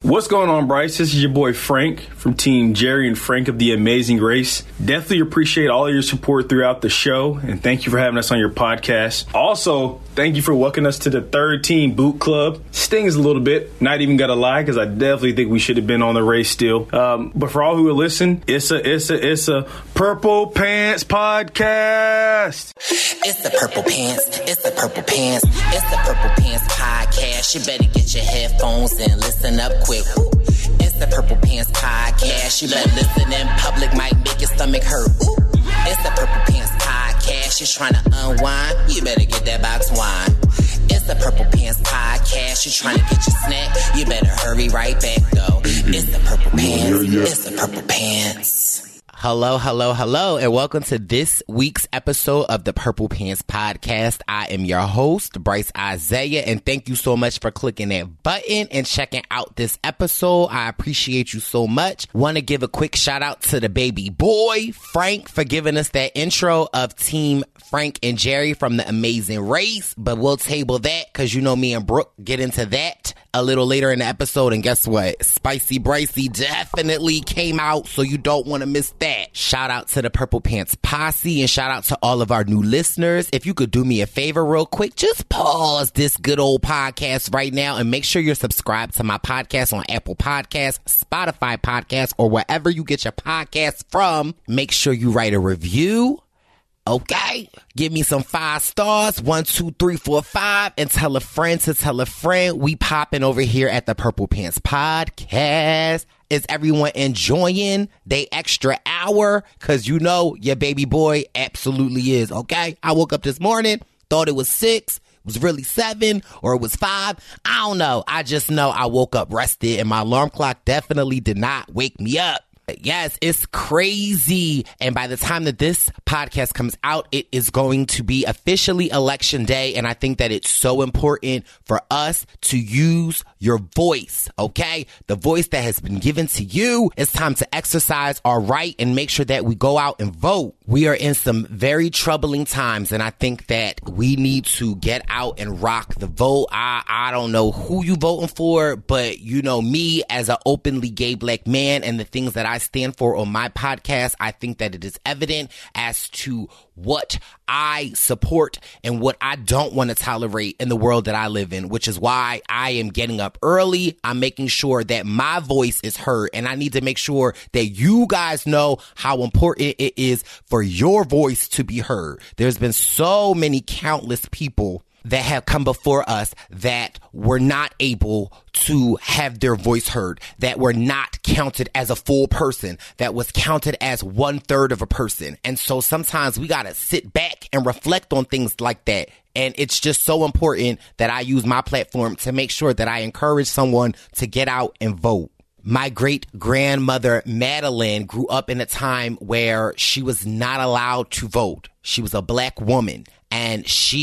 What's going on, Bryce? This is your boy Frank from Team Jerry and Frank of The Amazing Race. Definitely appreciate all of your support throughout the show, and thank you for having us on your podcast. Also, thank you for welcoming us to the third team boot club. Stings a little bit, not even gonna lie, because I definitely think we should have been on the race still. But for all who are listening, it's a Purple Pants podcast. It's the Purple Pants. It's the Purple Pants. It's the Purple Pants podcast. You better get your headphones and listen up quick. It's the Purple Pants podcast. You better listen in public, might make your stomach hurt. It's the Purple Pants podcast. You're trying to unwind, you better get that box wine. It's the Purple Pants podcast. You're trying to get your snack, you better hurry right back though. It's the Purple Pants. It's the Purple Pants. Hello, and welcome to this week's episode of the Purple Pants Podcast. I am your host, Bryce Isaiah, and thank you so much for clicking that button and checking out this episode. I appreciate you so much. Want to give a quick shout out to the baby boy, Frank, for giving us that intro of Team Frank and Jerry from The Amazing Race, but we'll table that because you know me and Brooke get into that a little later in the episode, and guess what? Spicy Brycey definitely came out, so you don't want to miss that. Shout out to the Purple Pants Posse, and shout out to all of our new listeners. If you could do me a favor real quick, just pause this good old podcast right now and make sure you're subscribed to my podcast on Apple Podcasts, Spotify Podcasts, or wherever you get your podcasts from. Make sure you write a review. Okay, give me some 5 stars, 1, 2, 3, 4, 5, and tell a friend to tell a friend. We popping over here at the Purple Pants Podcast. Is everyone enjoying they extra hour? Because you know your baby boy absolutely is, okay? I woke up this morning, thought it was 6. It was really 7 or it was 5. I don't know. I just know I woke up rested and my alarm clock definitely did not wake me up. Yes, it's crazy. And by the time that this podcast comes out, it is going to be officially election day. And I think that it's so important for us to use your voice, okay? The voice that has been given to you. It's time to exercise our right and make sure that we go out and vote. We are in some very troubling times, and I think that we need to get out and rock the vote. I don't know who you voting for, but you know me as an openly gay black man and the things that I stand for on my podcast, I think that it is evident as to what I support and what I don't want to tolerate in the world that I live in, which is why I am getting up early. I'm making sure that my voice is heard, and I need to make sure that you guys know how important it is for your voice to be heard. There's been so many countless people that have come before us that were not able to have their voice heard, that were not counted as a full person, that was counted as 1/3 of a person. And so sometimes we got to sit back and reflect on things like that. And it's just so important that I use my platform to make sure that I encourage someone to get out and vote. My great-grandmother, Madeline, grew up in a time where she was not allowed to vote. She was a black woman, and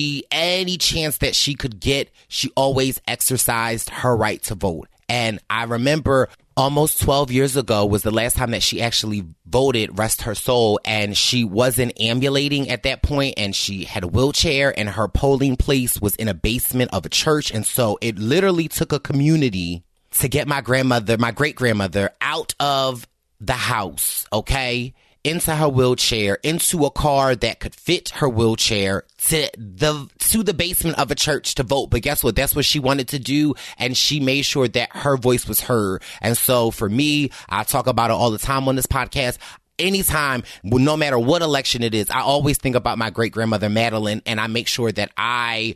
any chance that she could get, she always exercised her right to vote. And I remember almost 12 years ago was the last time that she actually voted, rest her soul, and she wasn't ambulating at that point, and she had a wheelchair, and her polling place was in a basement of a church. And so it literally took a community to get my great-grandmother out of the house, okay, into her wheelchair, into a car that could fit her wheelchair, to the basement of a church to vote. But guess what? That's what she wanted to do, and she made sure that her voice was heard. And so for me, I talk about it all the time on this podcast. Anytime, no matter what election it is, I always think about my great-grandmother, Madeline, and I make sure that I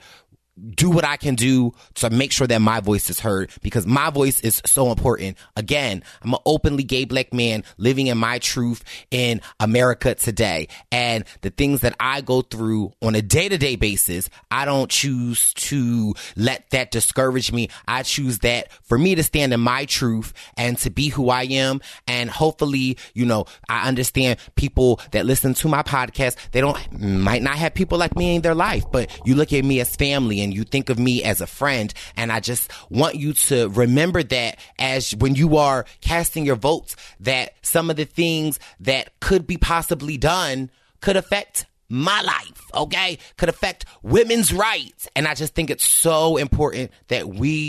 do what I can do to make sure that my voice is heard, because my voice is so important. Again, I'm an openly gay black man living in my truth in America today. And the things that I go through on a day-to-day basis, I don't choose to let that discourage me. I choose that for me to stand in my truth and to be who I am. And hopefully, you know, I understand people that listen to my podcast, might not have people like me in their life, but you look at me as family and you think of me as a friend. And I just want you to remember that as when you are casting your votes, that some of the things that could be possibly done could affect my life, okay? Could affect women's rights. And I just think it's so important that we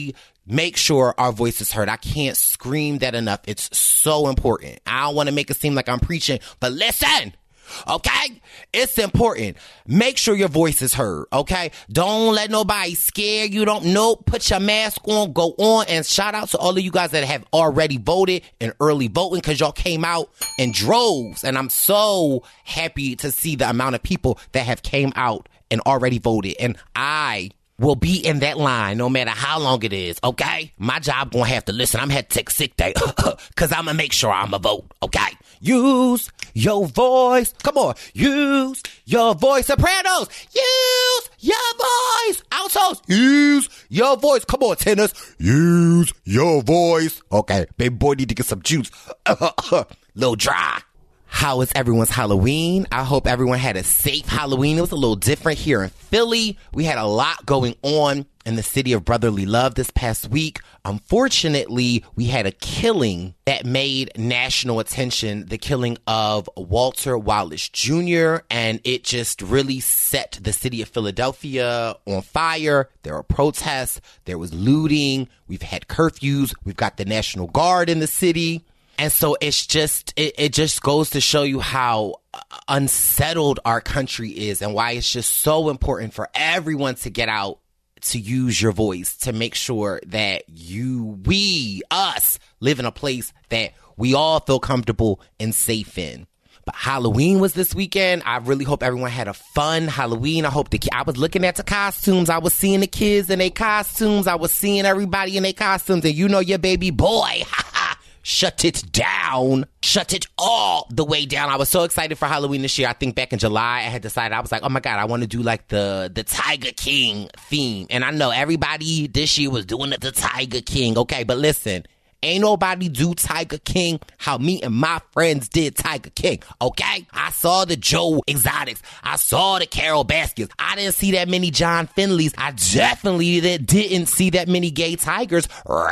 make sure our voice is heard. I can't scream that enough. It's so important. I don't want to make it seem like I'm preaching, but listen, okay? It's important. Make sure your voice is heard, okay? Don't let nobody scare you. Put your mask on, go on, and shout out to all of you guys that have already voted and early voting, because y'all came out in droves, and I'm so happy to see the amount of people that have came out and already voted, and I will be in that line no matter how long it is, okay? My job gonna have to listen. I'm gonna have to take sick day because I'm gonna make sure I'm a vote, okay? Use your voice. Come on. Use your voice. Sopranos. Use your voice. Altos. Use your voice. Come on, tenors. Use your voice. Okay. Baby boy need to get some juice. Little dry. How was everyone's Halloween? I hope everyone had a safe Halloween. It was a little different here in Philly. We had a lot going on in the city of brotherly love this past week. Unfortunately, we had a killing that made national attention, the killing of Walter Wallace Jr., and it just really set the city of Philadelphia on fire. There were protests. There was looting. We've had curfews. We've got the National Guard in the city. And so it's just, it just goes to show you how unsettled our country is and why it's just so important for everyone to get out, to use your voice, to make sure that us live in a place that we all feel comfortable and safe in. But Halloween was this weekend. I really hope everyone had a fun Halloween. I was looking at the costumes. I was seeing the kids in their costumes. I was seeing everybody in their costumes. And you know your baby boy, shut it down. Shut it all the way down. I was so excited for Halloween this year. I think back in July, I had decided, I was like, oh my God, I want to do like the Tiger King theme. And I know everybody this year was doing the Tiger King. Okay, but listen, ain't nobody do Tiger King how me and my friends did Tiger King, okay? I saw the Joe Exotics. I saw the Carol Baskets. I didn't see that many John Finleys. I definitely didn't see that many gay tigers,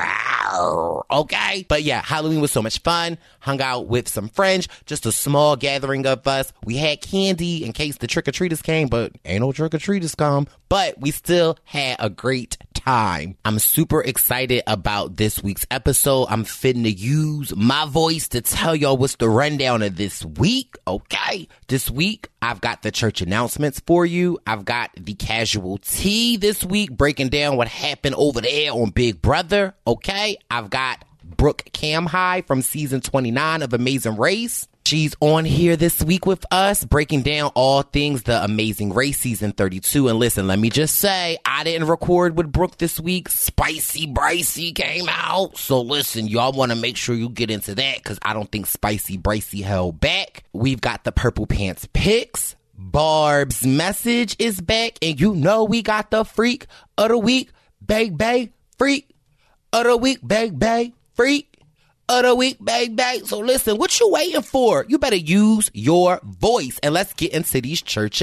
okay? But yeah, Halloween was so much fun. Hung out with some friends, just a small gathering of us. We had candy in case the trick-or-treaters came, but ain't no trick-or-treaters come. But we still had a great time. I'm super excited about this week's episode. I'm finna use my voice to tell y'all what's the rundown of this week, okay? This week, I've got the church announcements for you. I've got the casual tea this week, breaking down what happened over there on Big Brother, okay? I've got Brooke Camhigh from season 29 of Amazing Race. She's on here this week with us, breaking down all things The Amazing Race season 32. And listen, let me just say, I didn't record with Brooke this week. Spicy Brycey came out. So listen, y'all want to make sure you get into that because I don't think Spicy Brycey held back. We've got the Purple Pants picks. Barb's message is back. And you know we got the freak of the week. Bay, freak of the week. Bay, freak of the week, bang. So listen, what you waiting for? You better use your voice. And let's get into these church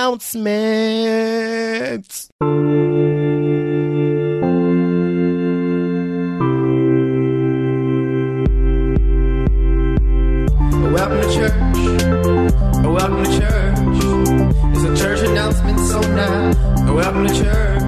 announcements. Welcome to church. Welcome to church. It's a church announcement, so now welcome to church.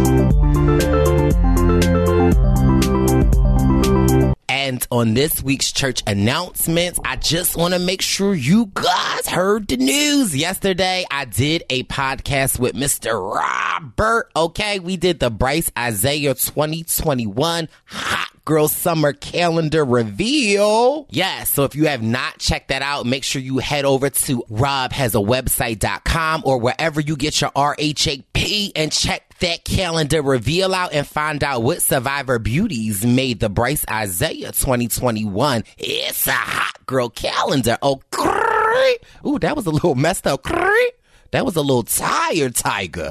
And on this week's church announcements, I just want to make sure you guys heard the news. Yesterday, I did a podcast with Mr. Robert. Okay, we did the Bryce Isaiah 2021 Hot Girl Summer Calendar reveal. Yes, so if you have not checked that out, make sure you head over to robhasawebsite.com or wherever you get your RHAP and check that calendar reveal out and find out what Survivor beauties made the Bryce Isaiah 2021. It's a hot girl calendar. Oh, ooh, that was a little messed up. That was a little tired, Tiger.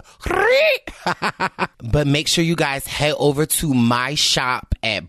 But make sure you guys head over to my shop at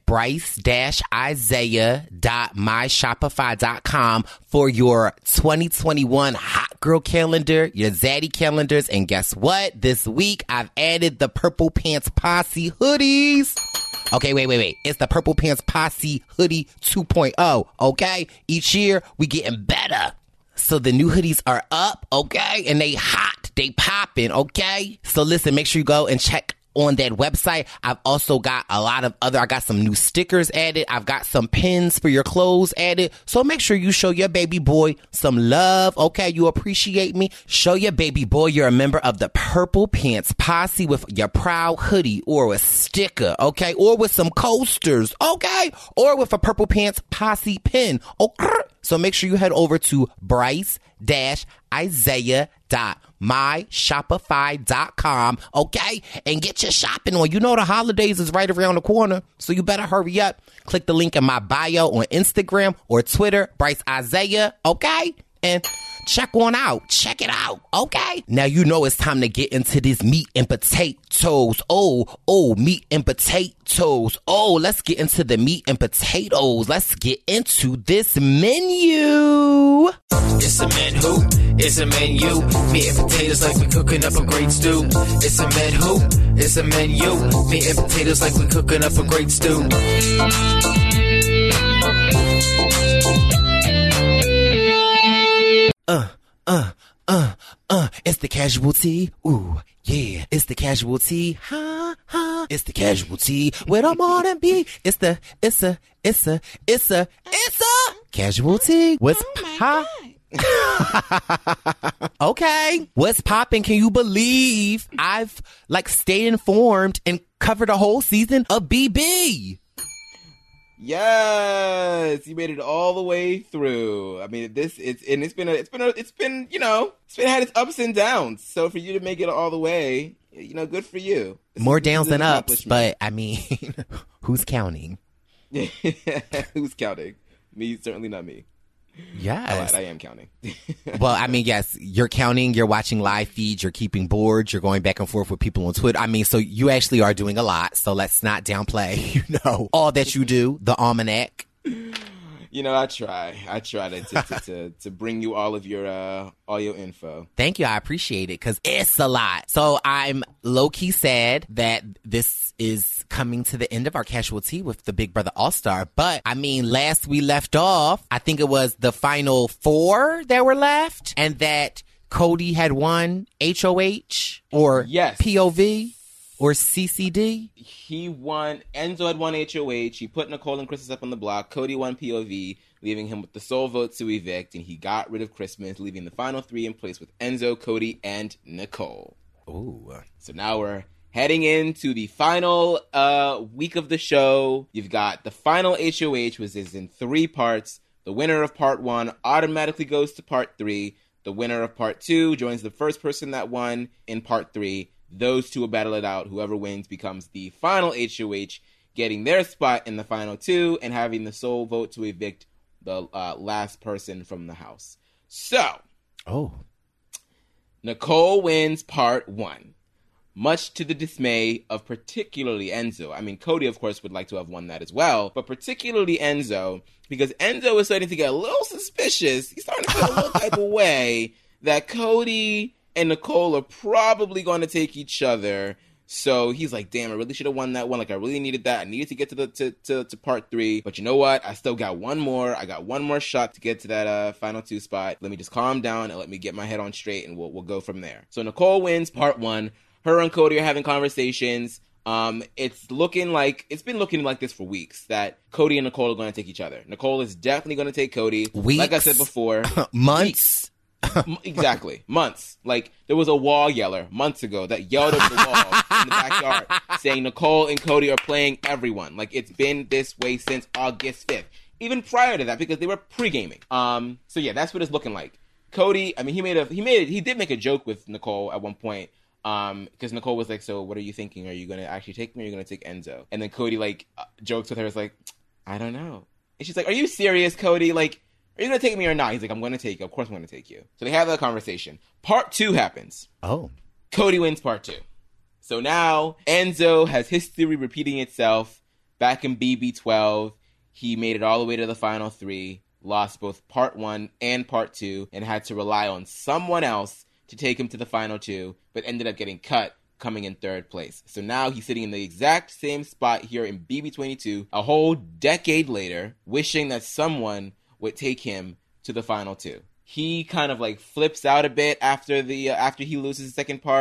bryce-isaiah.myshopify.com for your 2021 Hot Girl Calendar, your Zaddy calendars. And guess what? This week, I've added the Purple Pants Posse hoodies. Okay, wait. It's the Purple Pants Posse Hoodie 2.0, okay? Each year, we getting better. So the new hoodies are up, okay? And they hot. They popping, okay? So listen, make sure you go and check on that website. I've also got I got some new stickers added. I've got some pins for your clothes added. So make sure you show your baby boy some love. Okay, you appreciate me. Show your baby boy you're a member of the Purple Pants Posse with your proud hoodie or a sticker, okay? Or with some coasters, okay? Or with a Purple Pants Posse pin, okay? So make sure you head over to bryce-isaiah.myshopify.com, okay? And get your shopping on. You know the holidays is right around the corner, so you better hurry up. Click the link in my bio on Instagram or Twitter, Bryce Isaiah, okay? And check it out, okay? Now you know it's time to get into this meat and potatoes. Oh, meat and potatoes. Oh, let's get into the meat and potatoes. Let's get into this menu. It's a menu, it's a menu. Meat and potatoes like we cooking up a great stew. It's a menu, it's a menu. Meat and potatoes like we cooking up a great stew. It's the casualty. Ooh, yeah. It's the casualty. It's the casualty. Where the morning be? It's a casualty. What's Okay. What's popping? Can you believe I've stayed informed and covered a whole season of BB? Yes, you made it all the way through. I mean, it's had its ups and downs. So for you to make it all the way, good for you. More downs than ups, but I mean, who's counting? Who's counting? Me, certainly not me. Yes. I am counting. Well, I mean, yes, you're counting, you're watching live feeds, you're keeping board, you're going back and forth with people on Twitter. I mean, so you actually are doing a lot. So let's not downplay, all that you do, the almanac. I try to bring you all your info. Thank you. I appreciate it because it's a lot. So I'm low-key sad that this is coming to the end of our casualty with the Big Brother All-Star. But I mean, last we left off, I think it was the final 4 that were left and that Cody had won HOH or yes. POV or CCD. He won. Enzo had won HOH. He put Nicole and Christmas up on the block. Cody won POV, leaving him with the sole vote to evict, and he got rid of Christmas, leaving the final 3 in place with Enzo, Cody, and Nicole. Ooh. So now we're heading into the final week of the show. You've got the final HOH, which is in 3 parts. The winner of part 1 automatically goes to part 3. The winner of part 2 joins the first person that won in part 3. Those 2 will battle it out. Whoever wins becomes the final HOH, getting their spot in the final 2 and having the sole vote to evict the last person from the house. So, Nicole wins part 1, much to the dismay of particularly Enzo. I mean, Cody, of course, would like to have won that as well, but particularly Enzo, because Enzo is starting to get a little suspicious. He's starting to feel a little type of way that Cody and Nicole are probably going to take each other. So he's like, damn, I really should have won that one. I really needed that. I needed to get to part 3. But you know what? I still got one more. I got one more shot to get to that final 2 spot. Let me just calm down and let me get my head on straight, and we'll go from there. So Nicole wins part 1. Her and Cody are having conversations. It's been looking like this for weeks, that Cody and Nicole are going to take each other. Nicole is definitely going to take Cody. Weeks? Like I said before. Months? Exactly. Months. Like, there was a wall yeller months ago that yelled over the wall in the backyard saying Nicole and Cody are playing everyone. Like, it's been this way since August 5th. Even prior to that, because they were pre-gaming. So yeah, that's what it's looking like. Cody, I mean, he did make a joke with Nicole at one point. Because Nicole was like, so what are you thinking? Are you going to actually take me or are you going to take Enzo? And then Cody, jokes with her, is like, I don't know. And she's like, are you serious, Cody? Like, are you going to take me or not? He's like, I'm going to take you. Of course I'm going to take you. So they have that conversation. Part 2 happens. Oh. Cody wins part 2. So now Enzo has history repeating itself. Back in BB12, he made it all the way to the final 3, lost both part 1 and part 2, and had to rely on someone else to take him to the final 2, but ended up getting cut, coming in 3rd place. So now he's sitting in the exact same spot here in BB22, a whole decade later, wishing that someone would take him to the final 2. He kind of flips out a bit after he loses the second part.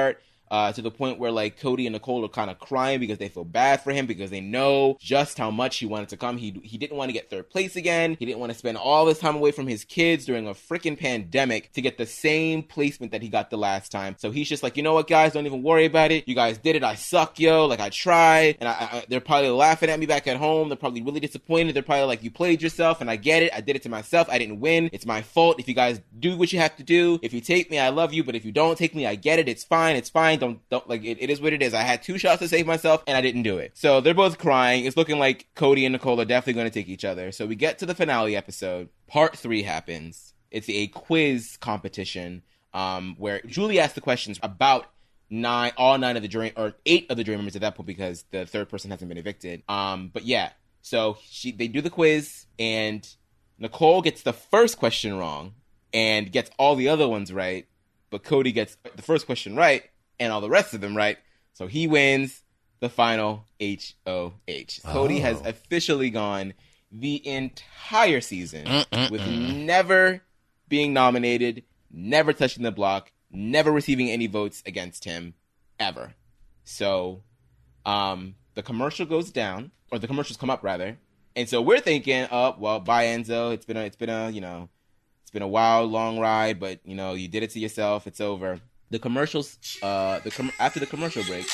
to the point where like Cody and Nicole are kind of crying because they feel bad for him because they know just how much he wanted to come. He didn't want to get third place again. He didn't want to spend all this time away from his kids during a freaking pandemic to get the same placement that he got the last time. So he's just like, you know what, guys, don't even worry about it. You guys did it. I suck, yo. Like, I tried. And they're probably laughing at me back at home. They're probably really disappointed. They're probably like, you played yourself, and I get it. I did it to myself. I didn't win. It's my fault. If you guys do what you have to do, if you take me, I love you. But if you don't take me, I get it. It's fine. It's fine. Don't like it is what it is. I had 2 shots to save myself and I didn't do it. So they're both crying. It's looking like Cody and Nicole are definitely going to take each other. So we get to the finale episode. Part 3 happens. It's a quiz competition where Julie asks the questions about 8 of the jury members at that point because the third person hasn't been evicted. But yeah, so they do the quiz and Nicole gets the first question wrong and gets all the other ones right. But Cody gets the first question right and all the rest of them right. So he wins the final HOH. Cody has officially gone the entire season with never being nominated, never touching the block, never receiving any votes against him, ever. So the commercial goes down, or the commercials come up rather. And so we're thinking, oh, well, bye Enzo. It's been a wild, long ride, but you did it to yourself. It's over. The commercials, after the commercial break.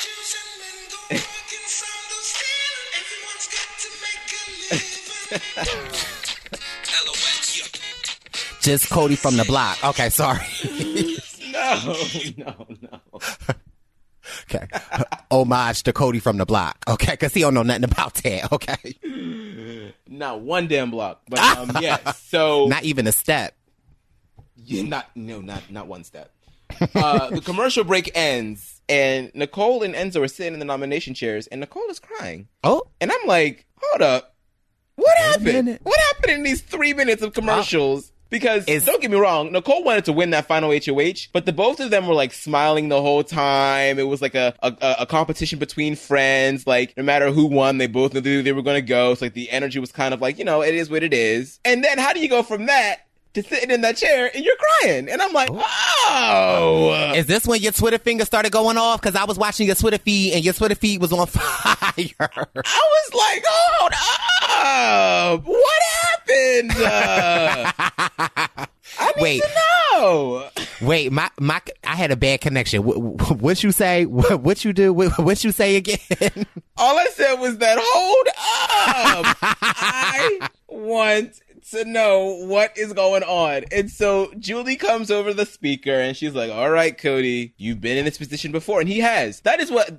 Just Cody from the block. Okay, sorry. No. Okay. Homage to Cody from the block. Okay, because he don't know nothing about that. Okay. Not one damn block. But yes. So not even a step. Yeah, not one step. The commercial break ends, and Nicole and Enzo are sitting in the nomination chairs, and Nicole is crying. Oh. And I'm like, hold up. What happened? What happened in these 3 minutes of commercials? Because, don't get me wrong, Nicole wanted to win that final HOH, but the both of them were, like, smiling the whole time. It was like a competition between friends. Like, no matter who won, they both knew they were going to go. So, like, the energy was kind of like, it is what it is. And then how do you go from that to sitting in that chair and you're crying? And I'm like, oh. Is this when your Twitter finger started going off? Because I was watching your Twitter feed and your Twitter feed was on fire. I was like, hold up. What happened? I need to know. Wait, my I had a bad connection. What you say? What you do? What you say again? All I said was that, hold up. I want to know what is going on. And so Julie comes over the speaker and she's like, all right, Cody, you've been in this position before. And he has. That is what,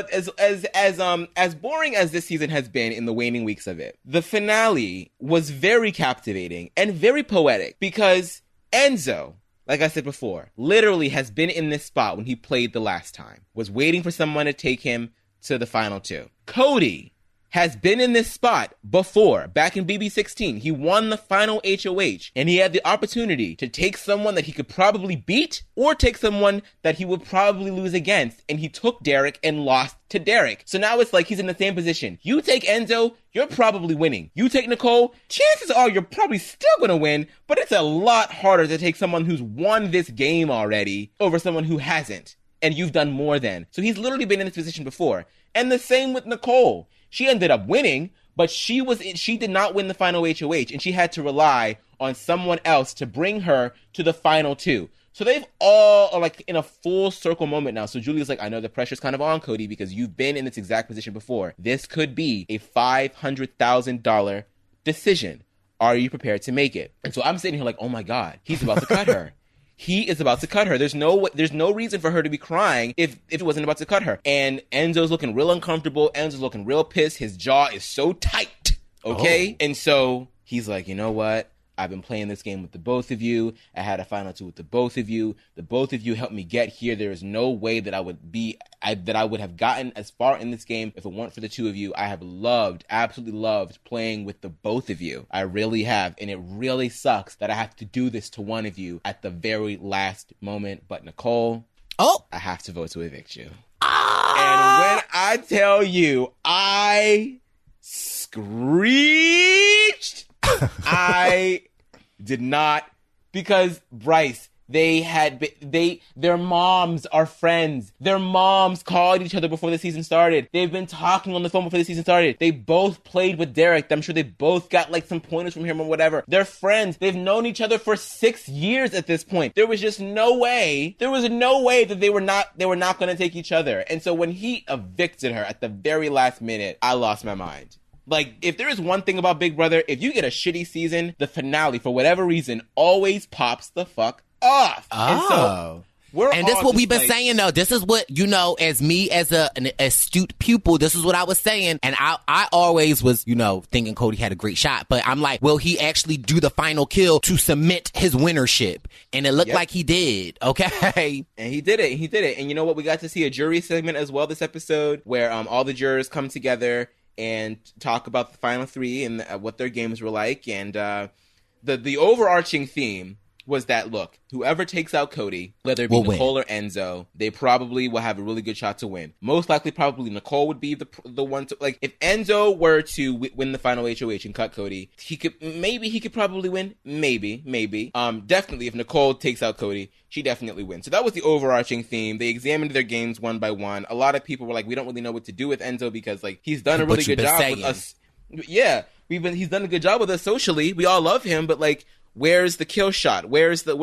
as boring as this season has been in the waning weeks of it, the finale was very captivating and very poetic because Enzo, like I said before, literally has been in this spot when he played the last time, was waiting for someone to take him to the final 2. Cody has been in this spot before, back in BB16. He won the final HOH, and he had the opportunity to take someone that he could probably beat or take someone that he would probably lose against, and he took Derek and lost to Derek. So now it's like he's in the same position. You take Enzo, you're probably winning. You take Nicole, chances are you're probably still going to win, but it's a lot harder to take someone who's won this game already over someone who hasn't, and you've done more than. So he's literally been in this position before. And the same with Nicole. She ended up winning, but she did not win the final HOH, and she had to rely on someone else to bring her to the final 2. So they've all are like in a full circle moment now. So Julia's like, I know the pressure's kind of on, Cody, because you've been in this exact position before. This could be a $500,000 decision. Are you prepared to make it? And so I'm sitting here like, oh my God, he's about to cut her. He is about to cut her. There's no reason for her to be crying if it wasn't about to cut her. And Enzo's looking real uncomfortable. Enzo's looking real pissed. His jaw is so tight. Okay? Oh. And so he's like, you know what? I've been playing this game with the both of you. I had a final 2 with the both of you. The both of you helped me get here. There is no way that I would have gotten as far in this game if it weren't for the 2 of you. I have absolutely loved playing with the both of you. I really have. And it really sucks that I have to do this to one of you at the very last moment. But Nicole, I have to vote to evict you. And when I tell you, I screeched. I did not, because Bryce, Their moms are friends. Their moms called each other before the season started. They've been talking on the phone before the season started. They both played with Derek. I'm sure they both got like some pointers from him or whatever. They're friends. They've known each other for 6 years at this point. There was just no way. There was no way that they were not going to take each other. And so when he evicted her at the very last minute, I lost my mind. Like, if there is one thing about Big Brother, if you get a shitty season, the finale, for whatever reason, always pops the fuck off. Oh. And this is what we've been saying, though. This is what, as me, as an astute pupil, this is what I was saying. And I always was, thinking Cody had a great shot. But I'm like, will he actually do the final kill to cement his winnership? And it looked like he did. Okay. And he did it. And you know what? We got to see a jury segment as well this episode where all the jurors come together and talk about the final three and what their games were like. And the overarching theme was that, look, whoever takes out Cody, whether it be Nicole or Enzo, they probably will have a really good shot to win. Most likely, probably Nicole would be the one to, like, if Enzo were to win the final HOH and cut Cody, he could probably win. Maybe. Definitely, if Nicole takes out Cody, she definitely wins. So that was the overarching theme. They examined their games one by one. A lot of people were like, we don't really know what to do with Enzo because, like, he's done a really good job with us. Yeah, he's done a good job with us socially. We all love him, but, like, where's the kill shot? Where's the,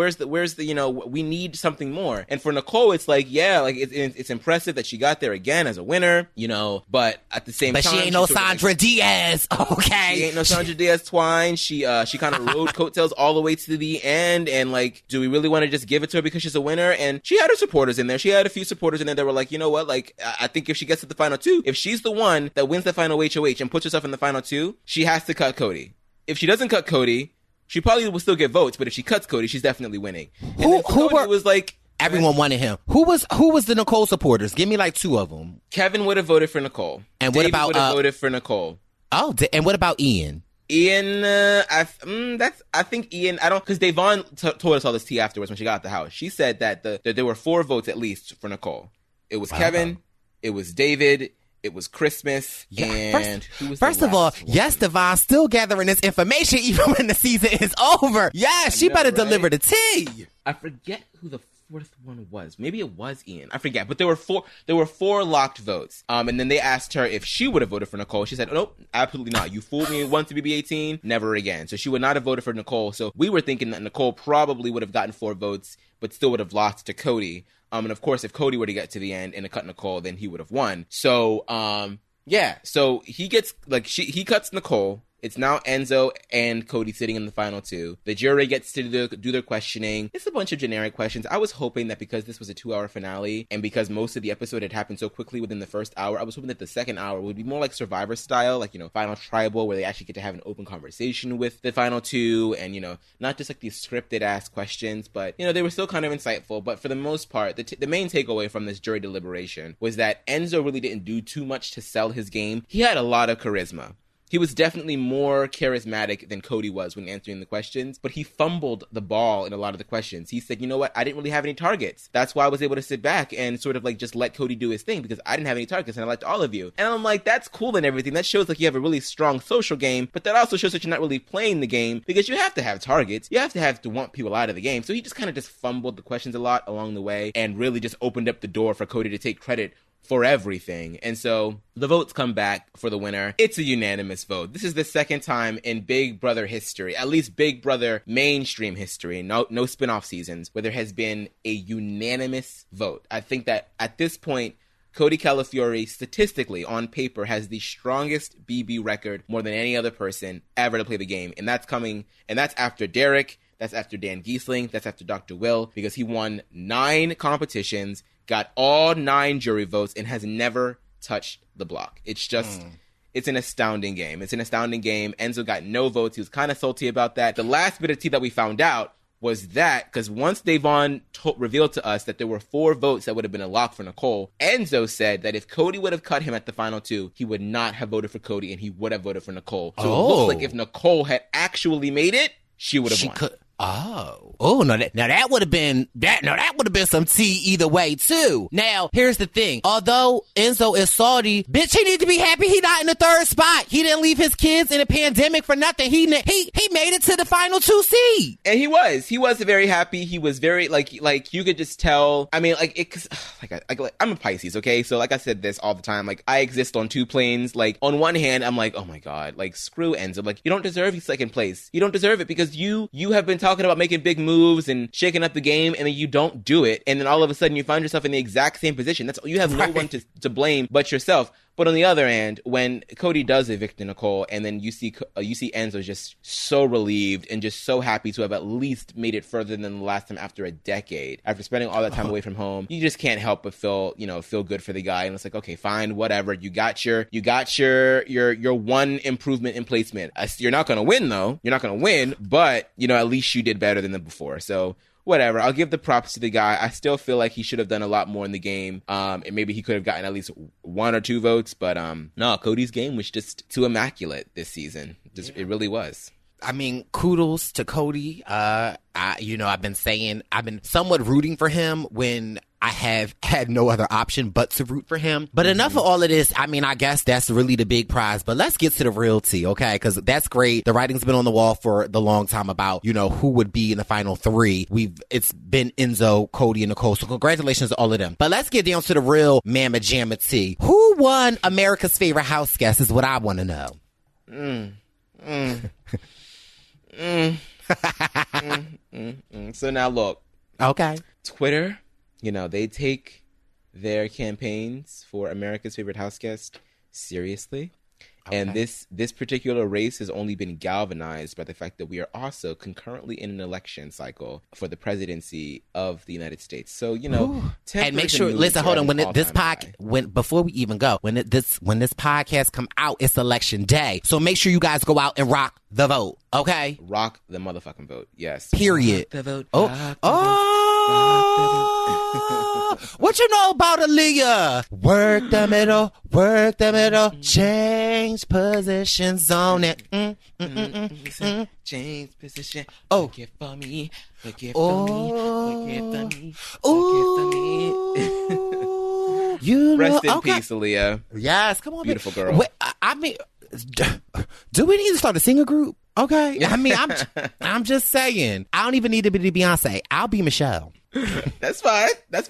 we need something more. And for Nicole, it's like, yeah, like it's impressive that she got there again as a winner, but at the same time. But she ain't no Sandra Diaz, okay? She ain't no Sandra Diaz Twine. She kind of rode coattails all the way to the end. And like, do we really want to just give it to her because she's a winner? And she had her supporters in there. She had a few supporters in there that were like, you know what? Like, I think if she gets to the final two, if she's the one that wins the final HOH and puts herself in the final two, she has to cut Cody. If she doesn't cut Cody, she probably will still get votes, but if she cuts Cody, she's definitely winning. And who was like, everyone wanted him. Who was the Nicole supporters? Give me like two of them. Kevin would have voted for Nicole. And what about would have voted for Nicole? Oh, and what about Ian? Ian, I think Ian. I don't, because Devon told us all this tea afterwards when she got out the house. She said that there were 4 votes at least for Nicole. It was Kevin. It was David. It was Christmas, and who was first of all, yes, Devon still gathering this information even when the season is over. Yeah, she better deliver the tea. I forget who the 4th one was. Maybe it was Ian. I forget. But there were 4 locked votes. And then they asked her if she would have voted for Nicole. She said, oh, nope, absolutely not. You fooled me once to BB18, never again. So she would not have voted for Nicole. So we were thinking that Nicole probably would have gotten 4 votes, but still would have lost to Cody. And of course, if Cody were to get to the end and cut Nicole, then he would have won. So, so he gets, like, he cuts Nicole. It's now Enzo and Cody sitting in the final two. The jury gets to do their questioning. It's a bunch of generic questions. I was hoping that because this was a 2-hour finale and because most of the episode had happened so quickly within the first hour, I was hoping that the second hour would be more like Survivor style, like, Final Tribal, where they actually get to have an open conversation with the final two and, not just like these scripted ass questions, but, they were still kind of insightful. But for the most part, the main takeaway from this jury deliberation was that Enzo really didn't do too much to sell his game. He had a lot of charisma. He was definitely more charismatic than Cody was when answering the questions, but he fumbled the ball in a lot of the questions. He said, you know what? I didn't really have any targets. That's why I was able to sit back and sort of like just let Cody do his thing because I didn't have any targets and I liked all of you. And I'm like, that's cool and everything. That shows like you have a really strong social game, but that also shows that you're not really playing the game because you have to have targets. You have to want people out of the game. So he just kind of just fumbled the questions a lot along the way and really just opened up the door for Cody to take credit for everything. And so the votes come back for the winner. It's a unanimous vote. This is the second time in Big Brother history, at least Big Brother mainstream history, no spin-off seasons, where there has been a unanimous vote. I think that at this point, Cody Calafiore, statistically, on paper, has the strongest BB record more than any other person ever to play the game. And that's after Derek, that's after Dan Giesling, that's after Dr. Will, because he won 9 competitions, got all 9 jury votes, and has never touched the block. It's just, it's an astounding game. Enzo got no votes. He was kind of salty about that. The last bit of tea that we found out was that, because once Devon revealed to us that there were 4 votes that would have been a lock for Nicole, Enzo said that if Cody would have cut him at the final 2, he would not have voted for Cody and he would have voted for Nicole. So it looks like if Nicole had actually made it, she would have won. Oh, no, that would have been some tea either way too. Now, here's the thing. Although Enzo is Saudi, bitch, he need to be happy he not in the third spot. He didn't leave his kids in a pandemic for nothing. He made it to the final 2 seed. And he was very happy. He was very like you could just tell. I mean, like it, cause, I'm a Pisces, okay? So like I said this all the time, like I exist on 2 planes. Like on one hand, I'm like, oh my God, like screw Enzo. Like you don't deserve second place. You don't deserve it because you have been talking about making big moves and shaking up the game, and then you don't do it, and then all of a sudden you find yourself in the exact same position. You have no one to blame but yourself. But on the other hand, when Cody does evict Nicole, and then you see Enzo just so relieved and just so happy to have at least made it further than the last time after a decade, after spending all that time away from home, you just can't help but feel good for the guy. And it's like, okay, fine, whatever. You got your one improvement in placement. You're not going to win though. You're not going to win, but at least you did better than the before. So whatever, I'll give the props to the guy. I still feel like he should have done a lot more in the game. And maybe he could have gotten at least 1 or 2 votes. But no, Cody's game was just too immaculate this season. It really was. I mean, kudos to Cody. I've been somewhat rooting for him when I have had no other option but to root for him. But enough of all of this. I mean, I guess that's really the big prize. But let's get to the real tea, okay? Because that's great. The writing's been on the wall for the long time about, who would be in the final 3. It's been Enzo, Cody, and Nicole. So congratulations to all of them. But let's get down to the real mamma jamma tea. Who won America's Favorite House Guest is what I want to know. So now look. Okay. Twitter, they take their campaigns for America's Favorite House Guest seriously. Okay. And this particular race has only been galvanized by the fact that we are also concurrently in an election cycle for the presidency of the United States. So, and make sure, listen, hold on, before we even go, when this podcast come out, it's election day. So make sure you guys go out and rock the vote, okay? Rock the motherfucking vote, yes. Period. Rock the vote. What you know about Aaliyah? Work the middle, change positions on it. Change position. Oh. Look it for me. Look it for me. Look it for me. Look it for me. Rest in peace, Aaliyah. Yes, come on. Beautiful girl. Wait, I mean, do we need to start a singer group? Okay. I mean, I'm just saying. I don't even need to be Beyonce. I'll be Michelle. That's fine.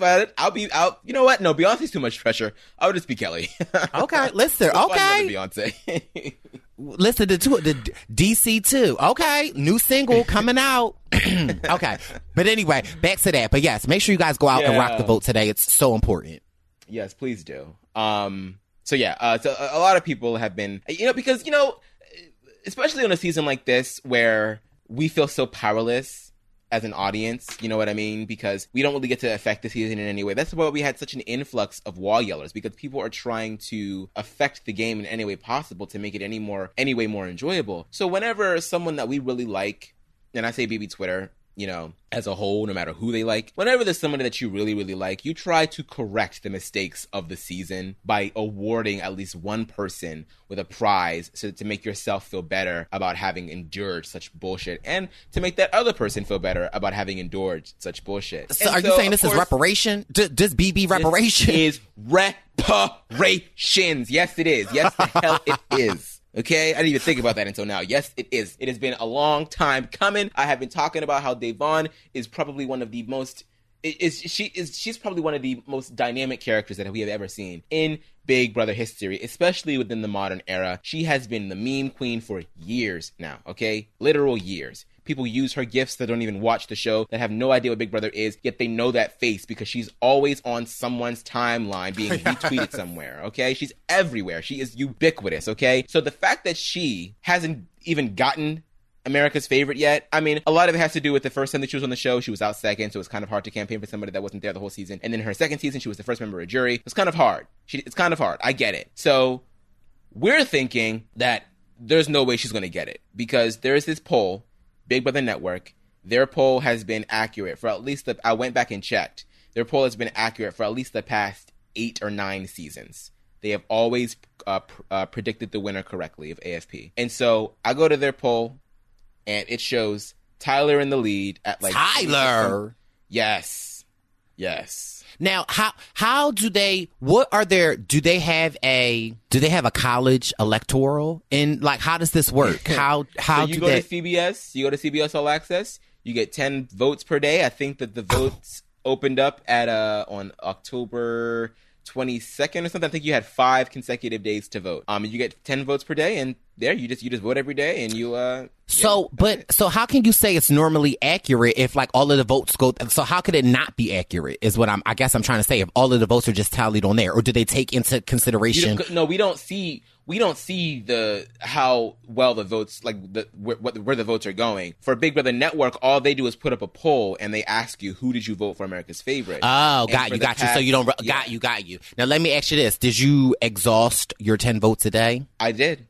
You know what? No, Beyonce's too much pressure. I'll just be Kelly. Okay, listen. Okay. Beyonce. Listen to the DC too. Okay, new single coming out. Okay, but anyway, back to that. But yes, make sure you guys go out and rock the vote today. It's so important. Yes, please do. So a lot of people have been, because especially on a season like this where we feel so powerless as an audience, you know what I mean? Because we don't really get to affect the season in any way. That's why we had such an influx of wall yellers, because people are trying to affect the game in any way possible to make it any way more enjoyable. So whenever someone that we really like, and I say BB Twitter, as a whole, no matter who they like, whenever there's somebody that you really, really like, you try to correct the mistakes of the season by awarding at least one person with a prize to make yourself feel better about having endured such bullshit, and to make that other person feel better about having endured such bullshit. So are you saying this is reparation? Just BB reparation? This is reparations. Yes, it is. Yes, the hell it is. Okay, I didn't even think about that until now. Yes, it is. It has been a long time coming. I have been talking about how Devon is probably one of the most. She's probably one of the most dynamic characters that we have ever seen in Big Brother history, especially within the modern era. She has been the meme queen for years now. Okay, literal years. People use her gifts that don't even watch the show, that have no idea what Big Brother is, yet they know that face because she's always on someone's timeline being retweeted somewhere, okay? She's everywhere. She is ubiquitous, okay? So the fact that she hasn't even gotten America's Favorite yet, I mean, a lot of it has to do with the first time that she was on the show, she was out second, so it's kind of hard to campaign for somebody that wasn't there the whole season. And then her second season, she was the first member of a jury. It's kind of hard. It's kind of hard. I get it. So we're thinking that there's no way she's going to get it, because there is this poll, Big Brother Network, their poll has been accurate for at least I went back and checked. Their poll has been accurate for at least the past 8 or 9 seasons. They have always predicted the winner correctly of AFP. And so I go to their poll, and it shows Tyler in the lead at like Tyler. Yes. Now, how do they? What are their? Do they have a college electoral? And like, how does this work? How So you do go they? to CBS. You go to CBS All Access. You get 10 votes per day. I think that the votes opened up at on October 22nd or something. I think you had 5 consecutive days to vote. You get 10 votes per day, and there you just vote every day, and you. So how can you say it's normally accurate if like all of the votes go? So how could it not be accurate? Is what I guess I'm trying to say. If all of the votes are just tallied on there, or do they take into consideration? No, we don't see the how well the votes like where the votes are going. For Big Brother Network, all they do is put up a poll and they ask you, who did you vote for America's Favorite? Oh, got you. So you don't got you. Now let me ask you this: did you exhaust your 10 votes a day? I did.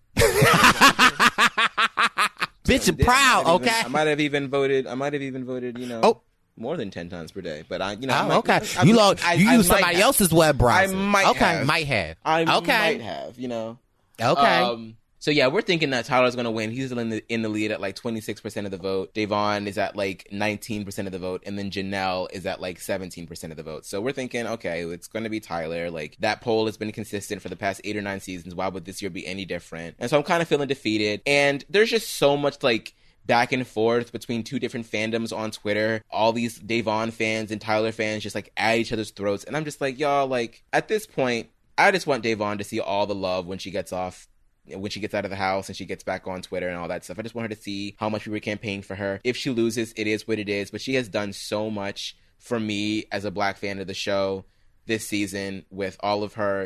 Bitch, you're proud. Okay. I might have even voted. More than 10 times per day, but I You use somebody else's web browser. I might have. Might have. Okay. Okay. So yeah, we're thinking that Tyler's going to win. He's in the lead at like 26% of the vote. Devon is at like 19% of the vote, and then Janelle is at like 17% of the vote. So we're thinking, okay, it's going to be Tyler. Like that poll has been consistent for the past 8 or 9 seasons. Why would this year be any different? And so I'm kind of feeling defeated. And there's just so much like back and forth between 2 different fandoms on Twitter. All these Devon fans and Tyler fans just like at each other's throats. And I'm just like, y'all, like at this point, I just want Devon to see all the love when she gets out of the house and she gets back on Twitter and all that stuff. I just want her to see how much we were campaigning for her. If she loses, it is what it is. But she has done so much for me as a Black fan of the show this season with all of her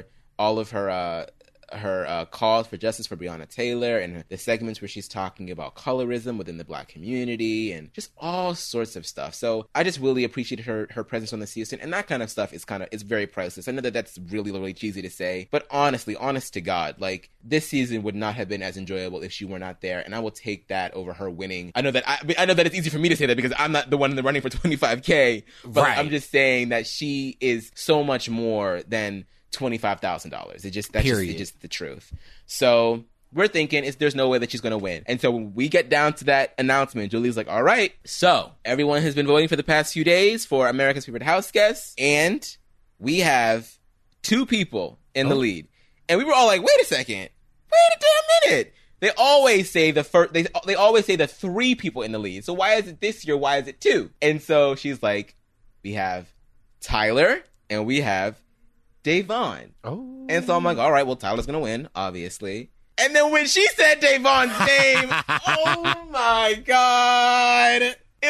calls for justice for Breonna Taylor and the segments where she's talking about colorism within the Black community and just all sorts of stuff. So I just really appreciated her presence on the season, and that kind of stuff is very priceless. I know that that's really, really cheesy to say, but honestly, honest to God, like this season would not have been as enjoyable if she were not there, and I will take that over her winning. I know that it's easy for me to say that because I'm not the one in the running for $25K, but right. I'm just saying that she is so much more than $25,000. It's just the truth. So we're thinking there's no way that she's going to win. And so when we get down to that announcement, Julie's like, all right, so everyone has been voting for the past few days for America's Favorite House Guests, and we have 2 people in the lead. And we were all like, wait a second. Wait a damn minute. They always say they always say the 3 people in the lead. So why is it this year? Why is it 2? And so she's like, we have Tyler and we have Devon. Oh. And so I'm like, all right, well, Tyler's going to win, obviously. And then when she said Devon's name, oh my God.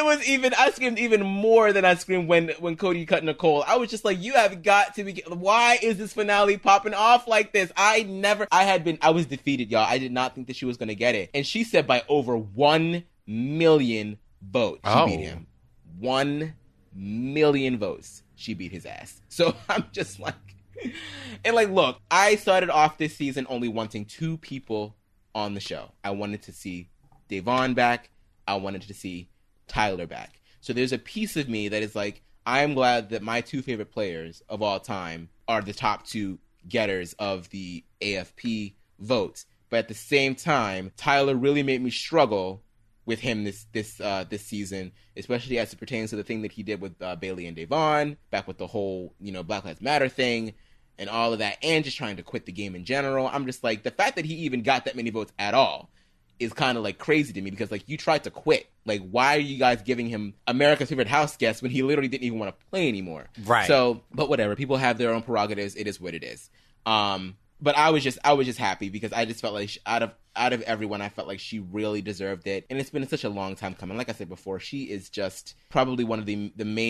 I screamed even more than I screamed when Cody cut Nicole. I was just like, you have got to be, why is this finale popping off like this? I was defeated, y'all. I did not think that she was going to get it. And she said by over 1 million votes, she beat him. 1 million votes. She beat his ass. So I'm just like, and like, look, I started off this season only wanting 2 people on the show. I wanted to see Devon back. I wanted to see Tyler back. So there's a piece of me that is like, I'm glad that my 2 favorite players of all time are the top 2 getters of the AFP votes. But at the same time, Tyler really made me struggle with him this season, especially as it pertains to the thing that he did with Bailey and Devon, back with the whole, Black Lives Matter thing and all of that, and just trying to quit the game in general. I'm just like, the fact that he even got that many votes at all is kind of like crazy to me, because like, you tried to quit. Like, why are you guys giving him America's Favorite House Guest when he literally didn't even want to play anymore? Right. So, but whatever, people have their own prerogatives. It is what it is. But I was just happy because I just felt like out of everyone, I felt like she really deserved it. And it's been such a long time coming. Like I said before, she is just probably one of the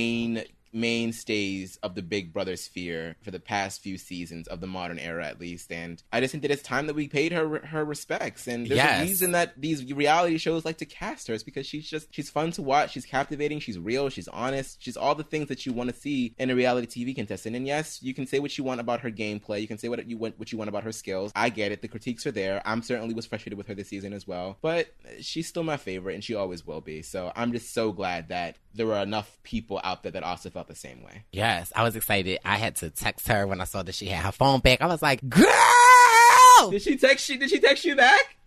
mainstays of the Big Brother sphere for the past few seasons of the modern era, at least. And I just think that it's time that we paid her respects. And there's a reason that these reality shows like to cast her. It's because she's fun to watch. She's captivating. She's real. She's honest. She's all the things that you want to see in a reality TV contestant. And yes, you can say what you want about her gameplay. You can say what you want about her skills. I get it. The critiques are there. I'm certainly was frustrated with her this season as well. But she's still my favorite, and she always will be. So I'm just so glad that there were enough people out there that also felt the same way. Yes, I was excited. I had to text her when I saw that she had her phone back. I was like, girl! Did she text you back?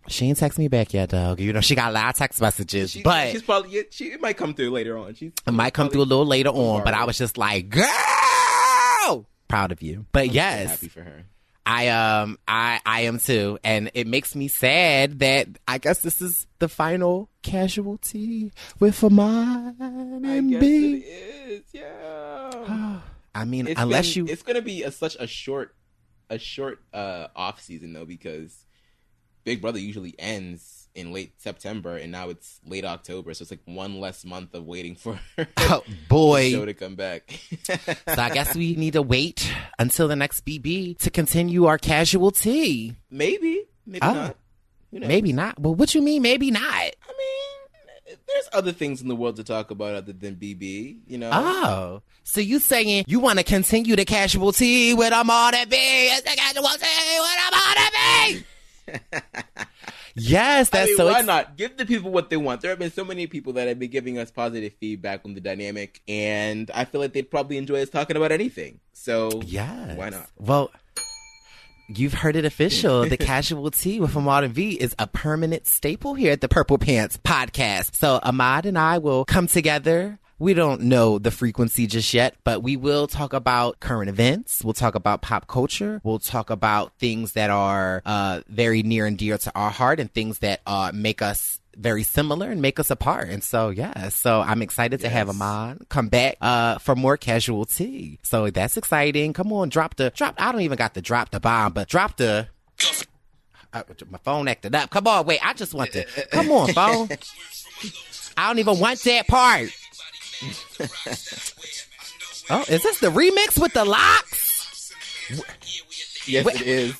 She ain't text me back yet, dog. You know, she got a lot of text messages, She's but probably it might come through later on. it might come through a little later on, but I was just like, girl, proud of you. But yes, happy for her. I am too, and it makes me sad that I guess this is the final casualty with Ahmad and B. It is, yeah. I mean, it's going to be such a short off season though, because Big Brother usually ends in late September, and now it's late October, so it's like one less month of waiting for the show to come back. So I guess we need to wait until the next BB to continue our casualty. Maybe not. Maybe not. Well, what you mean, maybe not? I mean, there's other things in the world to talk about other than BB, you know? Oh. So you saying you want to continue the casualty with Ahmad and B? It's the casualty with Ahmad and B! Yes, that's why not? Give the people what they want. There have been so many people that have been giving us positive feedback on the dynamic, and I feel like they'd probably enjoy us talking about anything. So, yes. Why not? Well, you've heard it official. The casualty with Ahmad and V is a permanent staple here at the Purple Pants podcast. So Ahmad and I will come together. We don't know the frequency just yet, but we will talk about current events. We'll talk about pop culture. We'll talk about things that are very near and dear to our heart and things that make us very similar and make us apart. And so, yeah, so I'm excited to have Ahmad come back for more casualty. So that's exciting. Come on, drop. I don't even got to drop the bomb, but drop the... my phone acted up. Come on, wait, I just want to... Come on, phone. I don't even want that part. Oh, is this the remix with the locks? Yes, it is.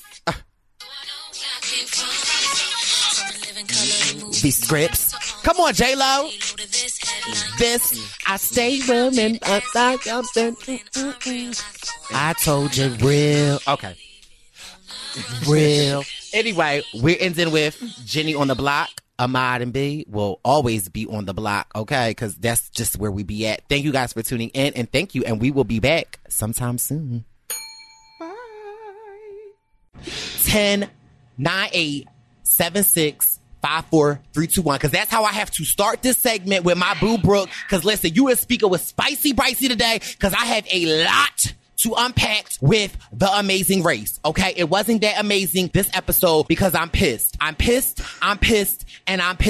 These scripts. Come on, J-Lo. This, I stay women. I told you real. Okay. Real. Anyway, we're ending with Jenny on the block. Ahmad and B will always be on the block, okay? Because that's just where we be at. Thank you guys for tuning in, and thank you, and we will be back sometime soon. Bye. 10, 9, 8, 7, 6, 5, 4, 3, 2, 1. Because that's how I have to start this segment with my boo Brooke. Because listen, you as speaker was spicy Bricey today, because I have a lot to unpack with The Amazing Race, okay? It wasn't that amazing this episode because I'm pissed. I'm pissed, and I'm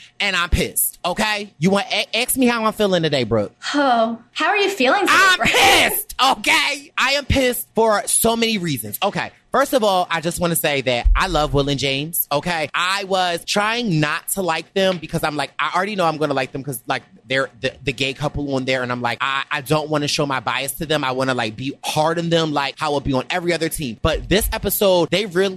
pissed, okay? You want to ask me how I'm feeling today, Brooke? Oh, how are you feeling today, I'm pissed, okay? I am pissed for so many reasons. Okay, first of all, I just want to say that I love Will and James, okay? I was trying not to like them because I'm like, I already know I'm going to like them because, like, they're the gay couple on there, and I'm like, I don't want to show my bias to them. I want to, like, be hard on them like how I'll be on every other team. But this episode,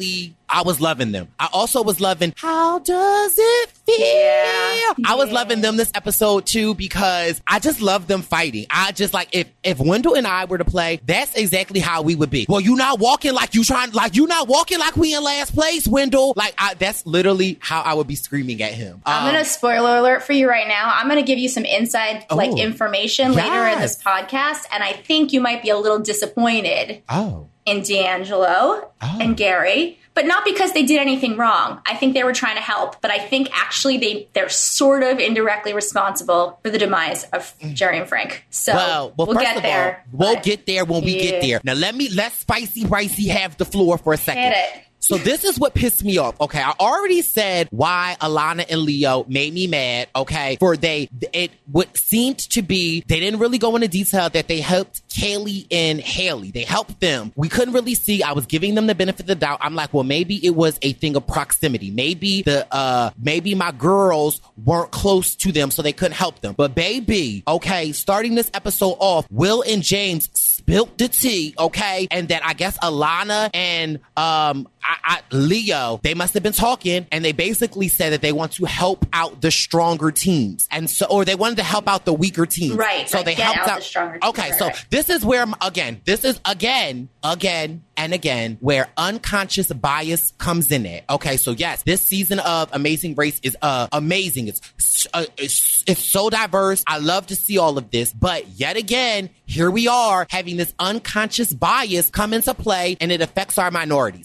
I was loving them. I also was loving, how does it feel? Yeah. I was loving them this episode too because I just love them fighting. I just like, if Wendell and I were to play, that's exactly how we would be. Well, you not walking like you not walking like we in last place, Wendell. Like, that's literally how I would be screaming at him. I'm going to spoiler alert for you right now. I'm going to give you some inside information later in this podcast, and I think you might be a little disappointed in D'Angelo and Gary. But not because they did anything wrong. I think they were trying to help. But I think actually they're sort of indirectly responsible for the demise of Jerry and Frank. So we'll get there. We'll get there when we get there. Now let Spicy Bricey have the floor for a second. Hit it. So this is what pissed me off. Okay, I already said why Alana and Leo made me mad. Okay, it what seemed to be, they didn't really go into detail that they helped Kaylee and Haley. They helped them. We couldn't really see. I was giving them the benefit of the doubt. I'm like, well, maybe it was a thing of proximity. Maybe maybe my girls weren't close to them, so they couldn't help them. But baby, okay, starting this episode off, Will and James spilt the tea, okay, and that I guess Alana and Leo, they must have been talking, and they basically said that they want to help out the stronger teams, and so, or they wanted to help out the weaker teams, right? So like they helped out the stronger teams. Okay, so this is where this is again and again where unconscious bias comes in there. Okay, so yes, this season of Amazing Race is amazing. It's so diverse. I love to see all of this, but yet again, here we are having this unconscious bias come into play, and it affects our minorities. Now,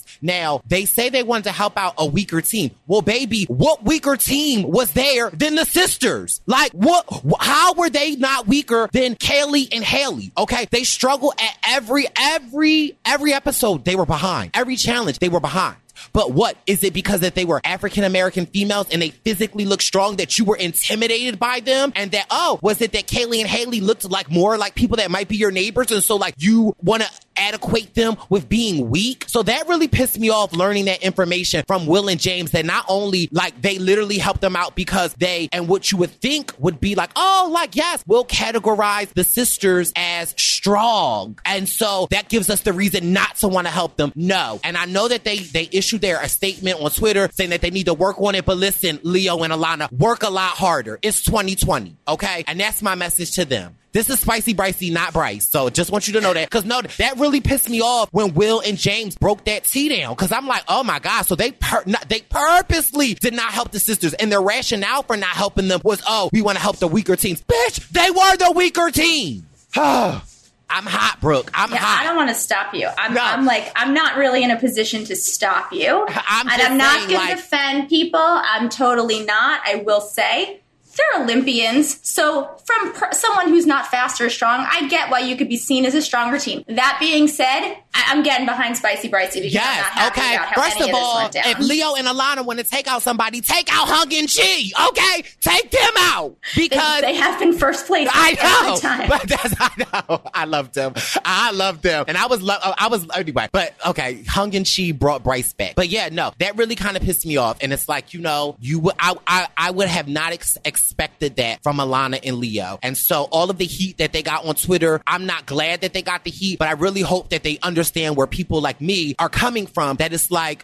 Now, they say they wanted to help out a weaker team. Well, baby, what weaker team was there than the sisters? Like, how were they not weaker than Kaylee and Haley? Okay, they struggle at every episode. They were behind. Every challenge, they were behind. But what? Is it because that they were African-American females and they physically looked strong that you were intimidated by them? And that, was it that Kaylee and Haley looked like more like people that might be your neighbors? And so like you want to adequate them with being weak? So that really pissed me off learning that information from Will and James, that not only like they literally helped them out because they, and what you would think would be like, yes, we'll categorize the sisters as strong. And so that gives us the reason not to want to help them. No. And I know that they issued a statement on Twitter saying that they need to work on it. But listen, Leo and Alana, work a lot harder. It's 2020. Okay. And that's my message to them. This is Spicy Bricey, not Bryce. So just want you to know that. Because no, that really pissed me off when Will and James broke that tea down. Because I'm like, oh my God. So they purposely did not help the sisters. And their rationale for not helping them was, we want to help the weaker teams. Bitch, they were the weaker team. I'm hot, Brooke. I'm hot. I don't want to stop you. I'm not really in a position to stop you. I'm not going to defend people. I'm totally not. I will say they're Olympians. So from someone who's not fast or strong, I get why you could be seen as a stronger team. That being said, I'm getting behind Spicy Bricey because I'm not happy about how First any of all, this went down. if Leo and Alana want to take out somebody, take out Hung and Chi. Okay? Take them out. Because they have been first place every time. But I know. I loved them. And I was anyway. But okay, Hung and Chi brought Bryce back. But yeah, no, that really kind of pissed me off. And it's like, I would have not expected that from Alana and Leo. And so all of the heat that they got on Twitter, I'm not glad that they got the heat, but I really hope that they understand where people like me are coming from, that it's like,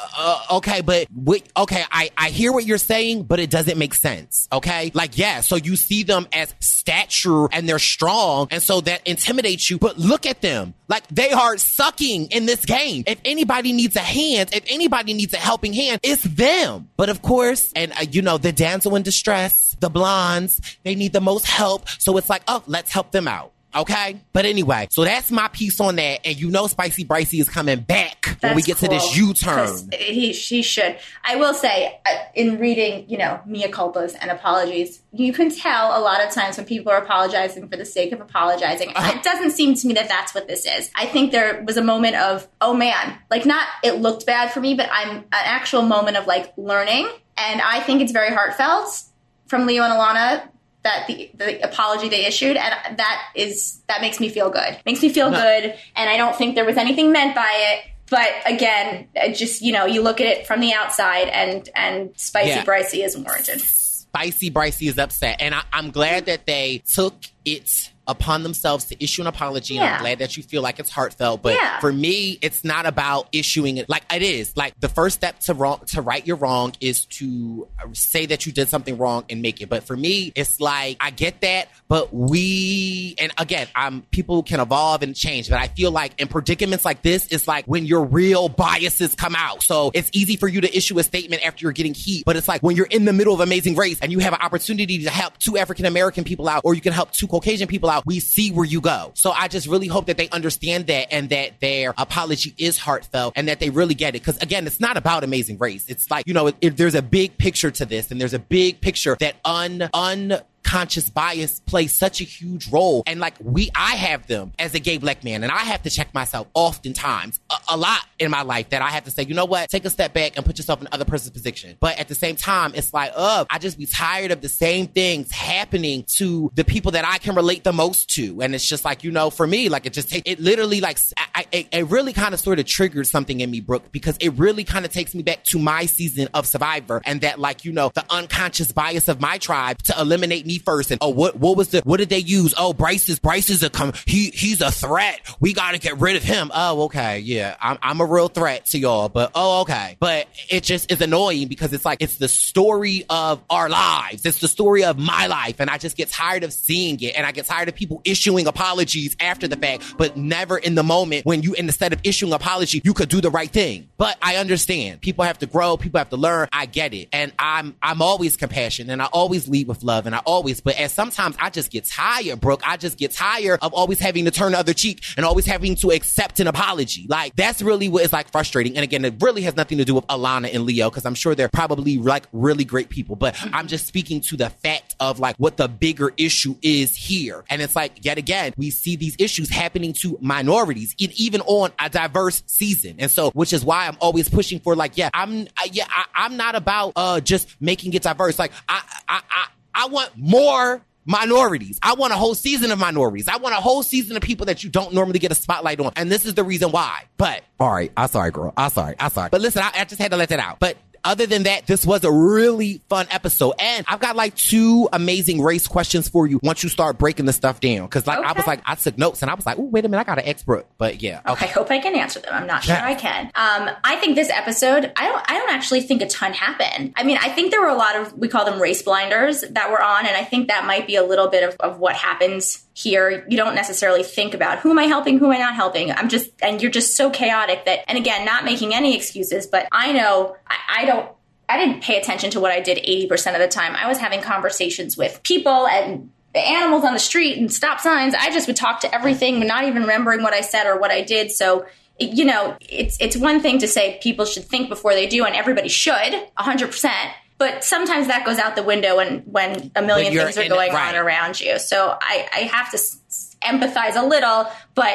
I hear what you're saying, but it doesn't make sense. Okay. Like, yeah. So you see them as stature and they're strong. And so that intimidates you, but look at them. Like they are sucking in this game. If anybody needs a hand, if anybody needs a helping hand, it's them. But of course, and the damsel in distress, the blondes, they need the most help. So it's like, let's help them out. Okay? But anyway, so that's my piece on that. And Spicy Bricey is coming back when we get to this U-turn. She should. I will say, in reading, mea culpas and apologies, you can tell a lot of times when people are apologizing for the sake of apologizing. It doesn't seem to me that that's what this is. I think there was a moment of, oh man, like not it looked bad for me, but I'm an actual moment of like learning. And I think it's very heartfelt from Leo and Alana, that the apology they issued, and that makes me feel good. Makes me feel good, and I don't think there was anything meant by it. But again, just you look at it from the outside, and Spicy Bricey is warranted. Spicy Bricey is upset, and I'm glad that they took it upon themselves to issue an apology, and I'm glad that you feel like it's heartfelt. But for me, it's not about issuing it. Like it is. Like the first step to right your wrong is to say that you did something wrong and make it. But for me, it's like I get that, but and again, people can evolve and change. But I feel like in predicaments like this, it's like when your real biases come out. So it's easy for you to issue a statement after you're getting heat, but it's like when you're in the middle of Amazing Race and you have an opportunity to help 2 African American people out, or you can help 2 Caucasian people out, we see where you go. So I just really hope that they understand that, and that their apology is heartfelt, and that they really get it. Because again, it's not about Amazing Race. It's like, there's a big picture to this, and there's a big picture that unconscious bias plays such a huge role. And like I have them as a gay black man, and I have to check myself oftentimes a lot in my life, that I have to say, you know what, take a step back and put yourself in the other person's position. But at the same time, it's like, I just be tired of the same things happening to the people that I can relate the most to. And it's just like, for me, like it literally like, it really kind of sort of triggered something in me, Brooke, because it really kind of takes me back to my season of Survivor, and that like, the unconscious bias of my tribe to eliminate me first. And what did they use? Bryce is he's a threat. We got to get rid of him. Oh, okay. Yeah. I'm a real threat to y'all, but okay. But it just is annoying because it's like, it's the story of our lives. It's the story of my life. And I just get tired of seeing it. And I get tired of people issuing apologies after the fact, but never in the moment when instead of issuing apology, you could do the right thing. But I understand people have to grow. People have to learn. I get it. And I'm always compassionate, and I always lead with love, and I always always, but at sometimes I just get tired, Brooke. I just get tired of always having to turn the other cheek and always having to accept an apology. Like, that's really what is like frustrating. And again, it really has nothing to do with Alana and Leo, because I'm sure they're probably like really great people, but I'm just speaking to the fact of like what the bigger issue is here. And it's like, yet again, we see these issues happening to minorities, even on a diverse season. And so, which is why I'm always pushing for like, I'm not about just making it diverse. Like, I want more minorities. I want a whole season of minorities. I want a whole season of people that you don't normally get a spotlight on. And this is the reason why. But, all right, I'm sorry, girl. I'm sorry. But listen, I just had to let that out. But other than that, this was a really fun episode. And I've got like 2 amazing race questions for you once you start breaking the stuff down. Cause like, I took notes and I was like, oh, wait a minute, I got an expert. But yeah. Okay. I hope I can answer them. I'm not sure I can. I think this episode, I don't actually think a ton happened. I mean, I think there were a lot of, we call them race blinders that were on. And I think that might be a little bit of what happens here. You don't necessarily think about who am I helping, who am I not helping. And you're just so chaotic that, and again, not making any excuses, but I know I didn't pay attention to what I did 80% of the time. I was having conversations with people and the animals on the street and stop signs. I just would talk to everything, not even remembering what I said or what I did. So, you know, it's one thing to say people should think before they do, and everybody should, 100%. But sometimes that goes out the window when a million things are going on around you. So I have to empathize a little, but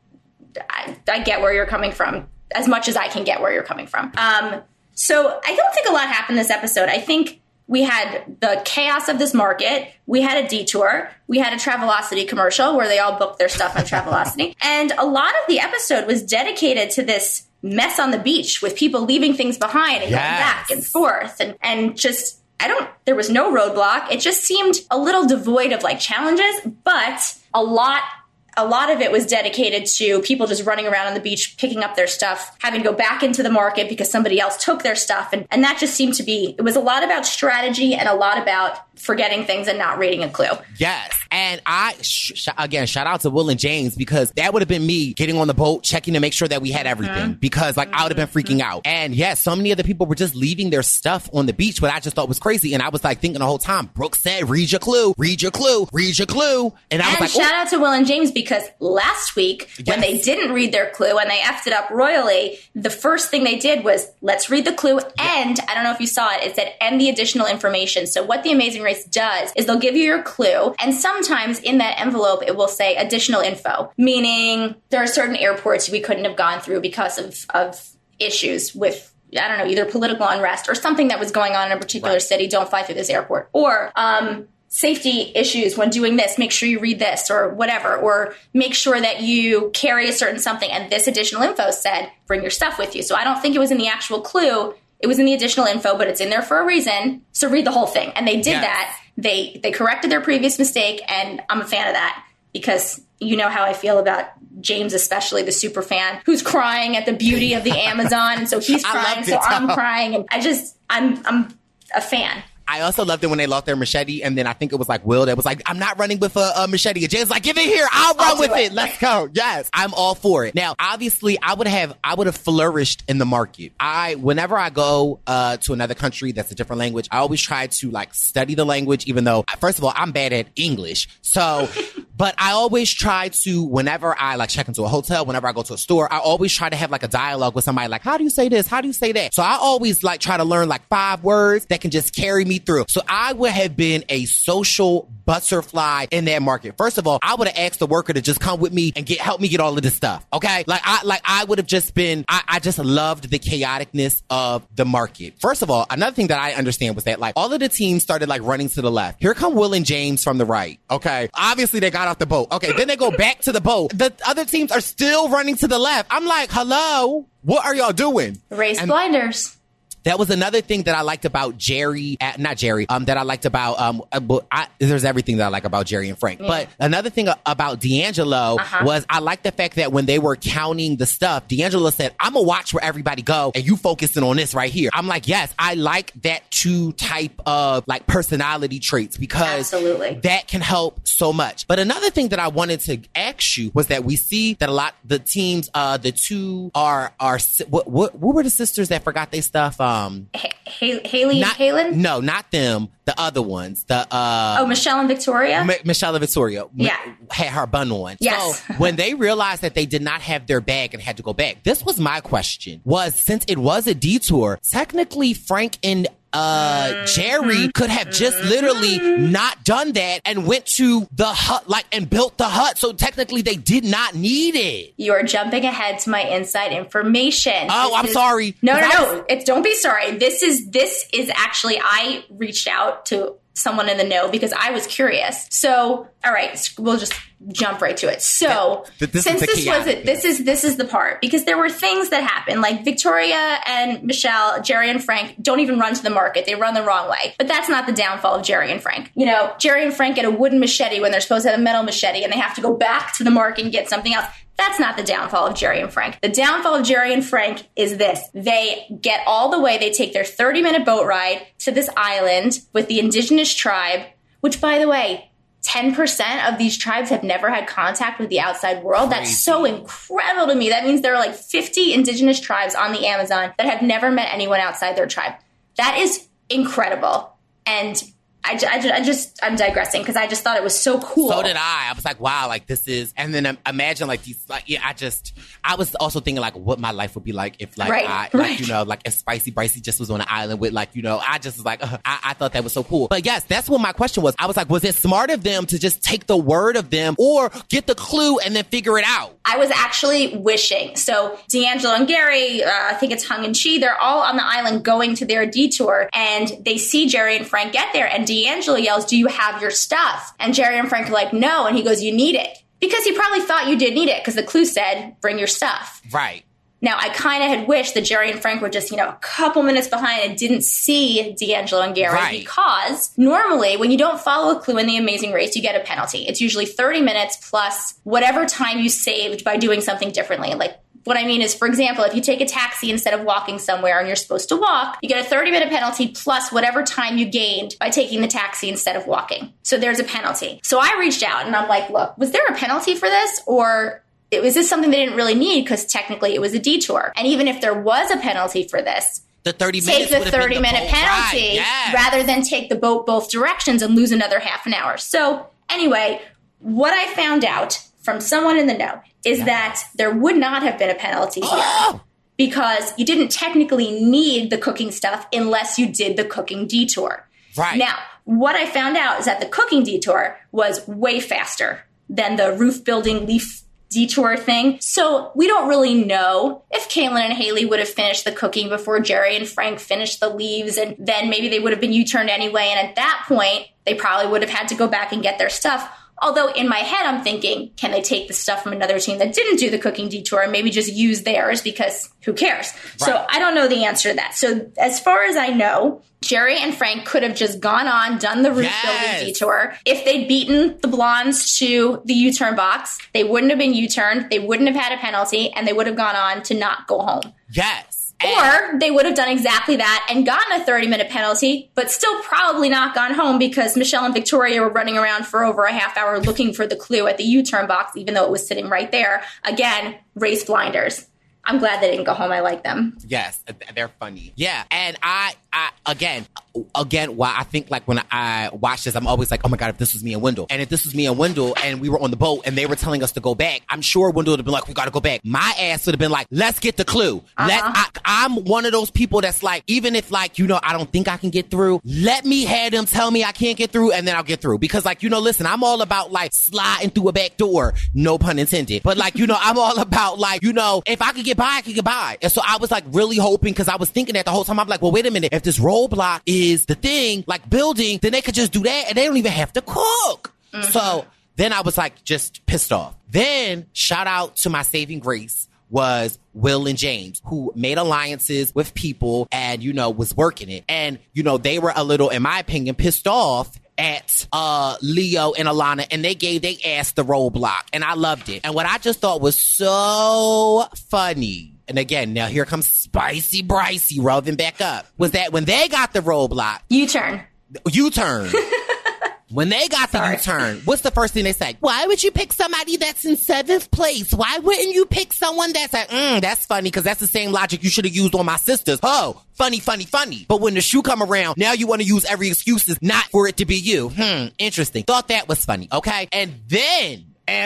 I get where you're coming from as much as I can get where you're coming from. So I don't think a lot happened this episode. I think we had the chaos of this market. We had a detour. We had a Travelocity commercial where they all booked their stuff on Travelocity. And a lot of the episode was dedicated to this mess on the beach with people leaving things behind and going back and forth. And just, there was no roadblock. It just seemed a little devoid of like challenges, but a lot of it was dedicated to people just running around on the beach, picking up their stuff, having to go back into the market because somebody else took their stuff. And that just seemed to be, it was a lot about strategy and a lot about forgetting things and not reading a clue. Yes. And again, shout out to Will and James, because that would have been me getting on the boat, checking to make sure that we had everything, because like I would have been freaking out. And yes, so many other people were just leaving their stuff on the beach, what I just thought was crazy. And I was like thinking the whole time, Brooke said, read your clue. And I was like, shout out to Will and James, because last week when they didn't read their clue and they effed it up royally, the first thing they did was, let's read the clue. And I don't know if you saw it, it said, and the additional information. So what the Amazing Race does is they'll give you your clue, and sometimes in that envelope it will say additional info, meaning there are certain airports we couldn't have gone through because of issues with, I don't know, either political unrest or something that was going on in a particular city. Don't fly through this airport. Or safety issues when doing this, make sure you read this or whatever, or make sure that you carry a certain something. And this additional info said, bring your stuff with you. So I don't think it was in the actual clue. It was in the additional info, but it's in there for a reason. So read the whole thing. And they did that. They corrected their previous mistake. And I'm a fan of that, because you know how I feel about James, especially the super fan who's crying at the beauty of the Amazon. And so he's crying. So I'm crying. And I'm a fan. I also loved it when they lost their machete, and then I think it was like Will that was like, I'm not running with a machete. And James like, give it here. I'll run with it. Let's go. Yes, I'm all for it. Now, obviously, I would have flourished in the market. Whenever I go to another country that's a different language, I always try to like study the language, even though, first of all, I'm bad at English. So, but I always try to, whenever I like check into a hotel, whenever I go to a store, I always try to have like a dialogue with somebody like, how do you say this? How do you say that? So I always like try to learn like 5 words that can just carry me through. So I would have been a social butterfly in that market. First of all, I would have asked the worker to just come with me and help me get all of this stuff. Okay. I would have just been, I just loved the chaoticness of the market. First of all, another thing that I understand was that like all of the teams started like running to the left. Here come Will and James from the right. Okay. Obviously they got off the boat. Okay. Then they go back to the boat. The other teams are still running to the left. I'm like, hello, what are y'all doing? Race blinders. That was another thing that I liked about that I liked about, there's everything that I like about Jerry and Frank. Yeah. But another thing about D'Angelo was I liked the fact that when they were counting the stuff, D'Angelo said, I'm going to watch where everybody go and you focusing on this right here. I'm like, yes, I like that 2 type of like personality traits, because that can help so much. But another thing that I wanted to ask you was that we see that the teams, the 2 are what were the sisters that forgot their stuff? Haley and Kaylin? No, not them. The other ones. Michelle and Victoria? Michelle and Victoria. Yeah. Had her bun on. Yes. So when they realized that they did not have their bag and had to go back, this was my question. Since it was a detour, technically Frank and Jerry could have just literally not done that and went to the hut, and built the hut. So technically they did not need it. You're jumping ahead to my inside information. Oh, I'm sorry. No. Don't be sorry. This is actually, I reached out to someone in the know because I was curious. So, all right, we'll just jump right to it. So, this is the part, because there were things that happened, like Victoria and Michelle, Jerry and Frank don't even run to the market. They run the wrong way. But that's not the downfall of Jerry and Frank. You know, Jerry and Frank get a wooden machete when they're supposed to have a metal machete, and they have to go back to the market and get something else. That's not the downfall of Jerry and Frank. The downfall of Jerry and Frank is this. They get all the way, they take their 30-minute boat ride to this island with the indigenous tribe, which, by the way, 10% of these tribes have never had contact with the outside world. Crazy. That's so incredible to me. That means there are like 50 indigenous tribes on the Amazon that have never met anyone outside their tribe. That is incredible. And I'm digressing because I just thought it was so cool. So did I. I was like, wow, like this is, and then imagine like these, like, yeah, I was also thinking like what my life would be like if if Spicy Bricey just was on an island with like, you know, I just was like, I thought that was so cool. But yes, that's what my question was. I was like, was it smart of them to just take the word of them or get the clue and then figure it out? I was actually wishing. So D'Angelo and Gary, I think it's Hung and Chi, they're all on the island going to their detour, and they see Jerry and Frank get there, and D'Angelo yells, "Do you have your stuff?" And Jerry and Frank are like, "No." And he goes, "You need it." Because he probably thought you did need it, because the clue said, "Bring your stuff." Right. Now, I kind of had wished that Jerry and Frank were just, a couple minutes behind and didn't see D'Angelo and Gary. Right. Because normally, when you don't follow a clue in The Amazing Race, you get a penalty. It's usually 30 minutes plus whatever time you saved by doing something differently. Like, what I mean is, for example, if you take a taxi instead of walking somewhere and you're supposed to walk, you get a 30-minute penalty plus whatever time you gained by taking the taxi instead of walking. So there's a penalty. So I reached out and I'm like, look, was there a penalty for this? Or was this something they didn't really need because technically it was a detour? And even if there was a penalty for this, the 30 take minutes the 30-minute penalty rather than take the boat both directions and lose another half an hour. So anyway, what I found out from someone in the know is that there would not have been a penalty here because you didn't technically need the cooking stuff unless you did the cooking detour. Right. Now, what I found out is that the cooking detour was way faster than the roof building leaf detour thing. So we don't really know if Kaylin and Haley would have finished the cooking before Jerry and Frank finished the leaves, and then maybe they would have been U-turned anyway. And at that point, they probably would have had to go back and get their stuff. Although in my head, I'm thinking, can they take the stuff from another team that didn't do the cooking detour and maybe just use theirs because who cares? Right. So I don't know the answer to that. So as far as I know, Jerry and Frank could have just gone on, done the roof building detour. If they'd beaten the blondes to the U-turn box, they wouldn't have been U-turned, they wouldn't have had a penalty, and they would have gone on to not go home. Yes. Or they would have done exactly that and gotten a 30-minute penalty, but still probably not gone home because Michelle and Victoria were running around for over a half hour looking for the clue at the U-turn box, even though it was sitting right there. Again, race blinders. I'm glad they didn't go home. I like them. Yes, they're funny. Yeah, and I again, why I think like when I watch this, I'm always like, oh my God, if this was me and Wendell. And if this was me and Wendell and we were on the boat and they were telling us to go back, I'm sure Wendell would have been like, we got to go back. My ass would have been like, let's get the clue. I'm one of those people that's like, even if like, I don't think I can get through, let me have them tell me I can't get through and then I'll get through. Because like, listen, I'm all about like sliding through a back door. No pun intended. But like, I'm all about like, if I could get by, I could get by. And so I was like really hoping, because I was thinking that the whole time. I'm like, well, wait a minute. If this roadblock is the thing, like building, then they could just do that and they don't even have to cook. Mm-hmm. So then I was like just pissed off. Then shout out to my saving grace was Will and James, who made alliances with people and, was working it. And, they were a little, in my opinion, pissed off at Leo and Alana, and they asked the roadblock, and I loved it. And what I just thought was so funny, and again, now here comes Spicy Bricey rubbing back up, was that when they got the roadblock, U-turn. When they got the U-turn, what's the first thing they say? Why would you pick somebody that's in 7th place? Why wouldn't you pick someone that's like, that's funny because that's the same logic you should have used on my sisters. Oh, funny. But when the shoe come around, now you want to use every excuse not for it to be you. Interesting. Thought that was funny, okay? And then,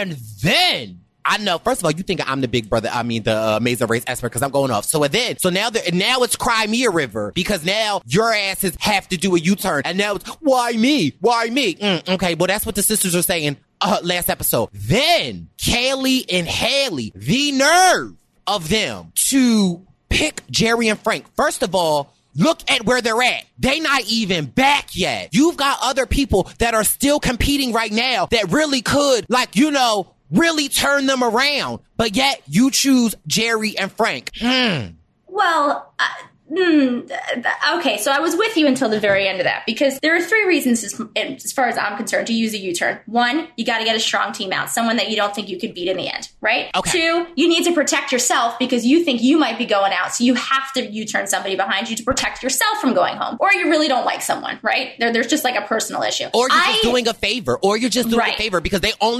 I know, first of all, you think I'm the big brother, the Amazing Race expert because I'm going off. So now it's Cry Me a River because now your asses have to do a U-turn. And now it's, why me? Okay, well, that's what the sisters are saying last episode. Then, Kaylee and Haley, the nerve of them to pick Jerry and Frank. First of all, look at where they're at. They not even back yet. You've got other people that are still competing right now that really could, really turn them around. But yet you choose Jerry and Frank. Well, okay, so I was with you until the very end of that because there are 3 reasons as far as I'm concerned to use a U-turn. 1, you got to get a strong team out, someone that you don't think you could beat in the end, right? Okay. 2, you need to protect yourself because you think you might be going out, so you have to U-turn somebody behind you to protect yourself from going home. Or you really don't like someone, right? There's just like a personal issue. Or you're just doing a favor. A favor because they only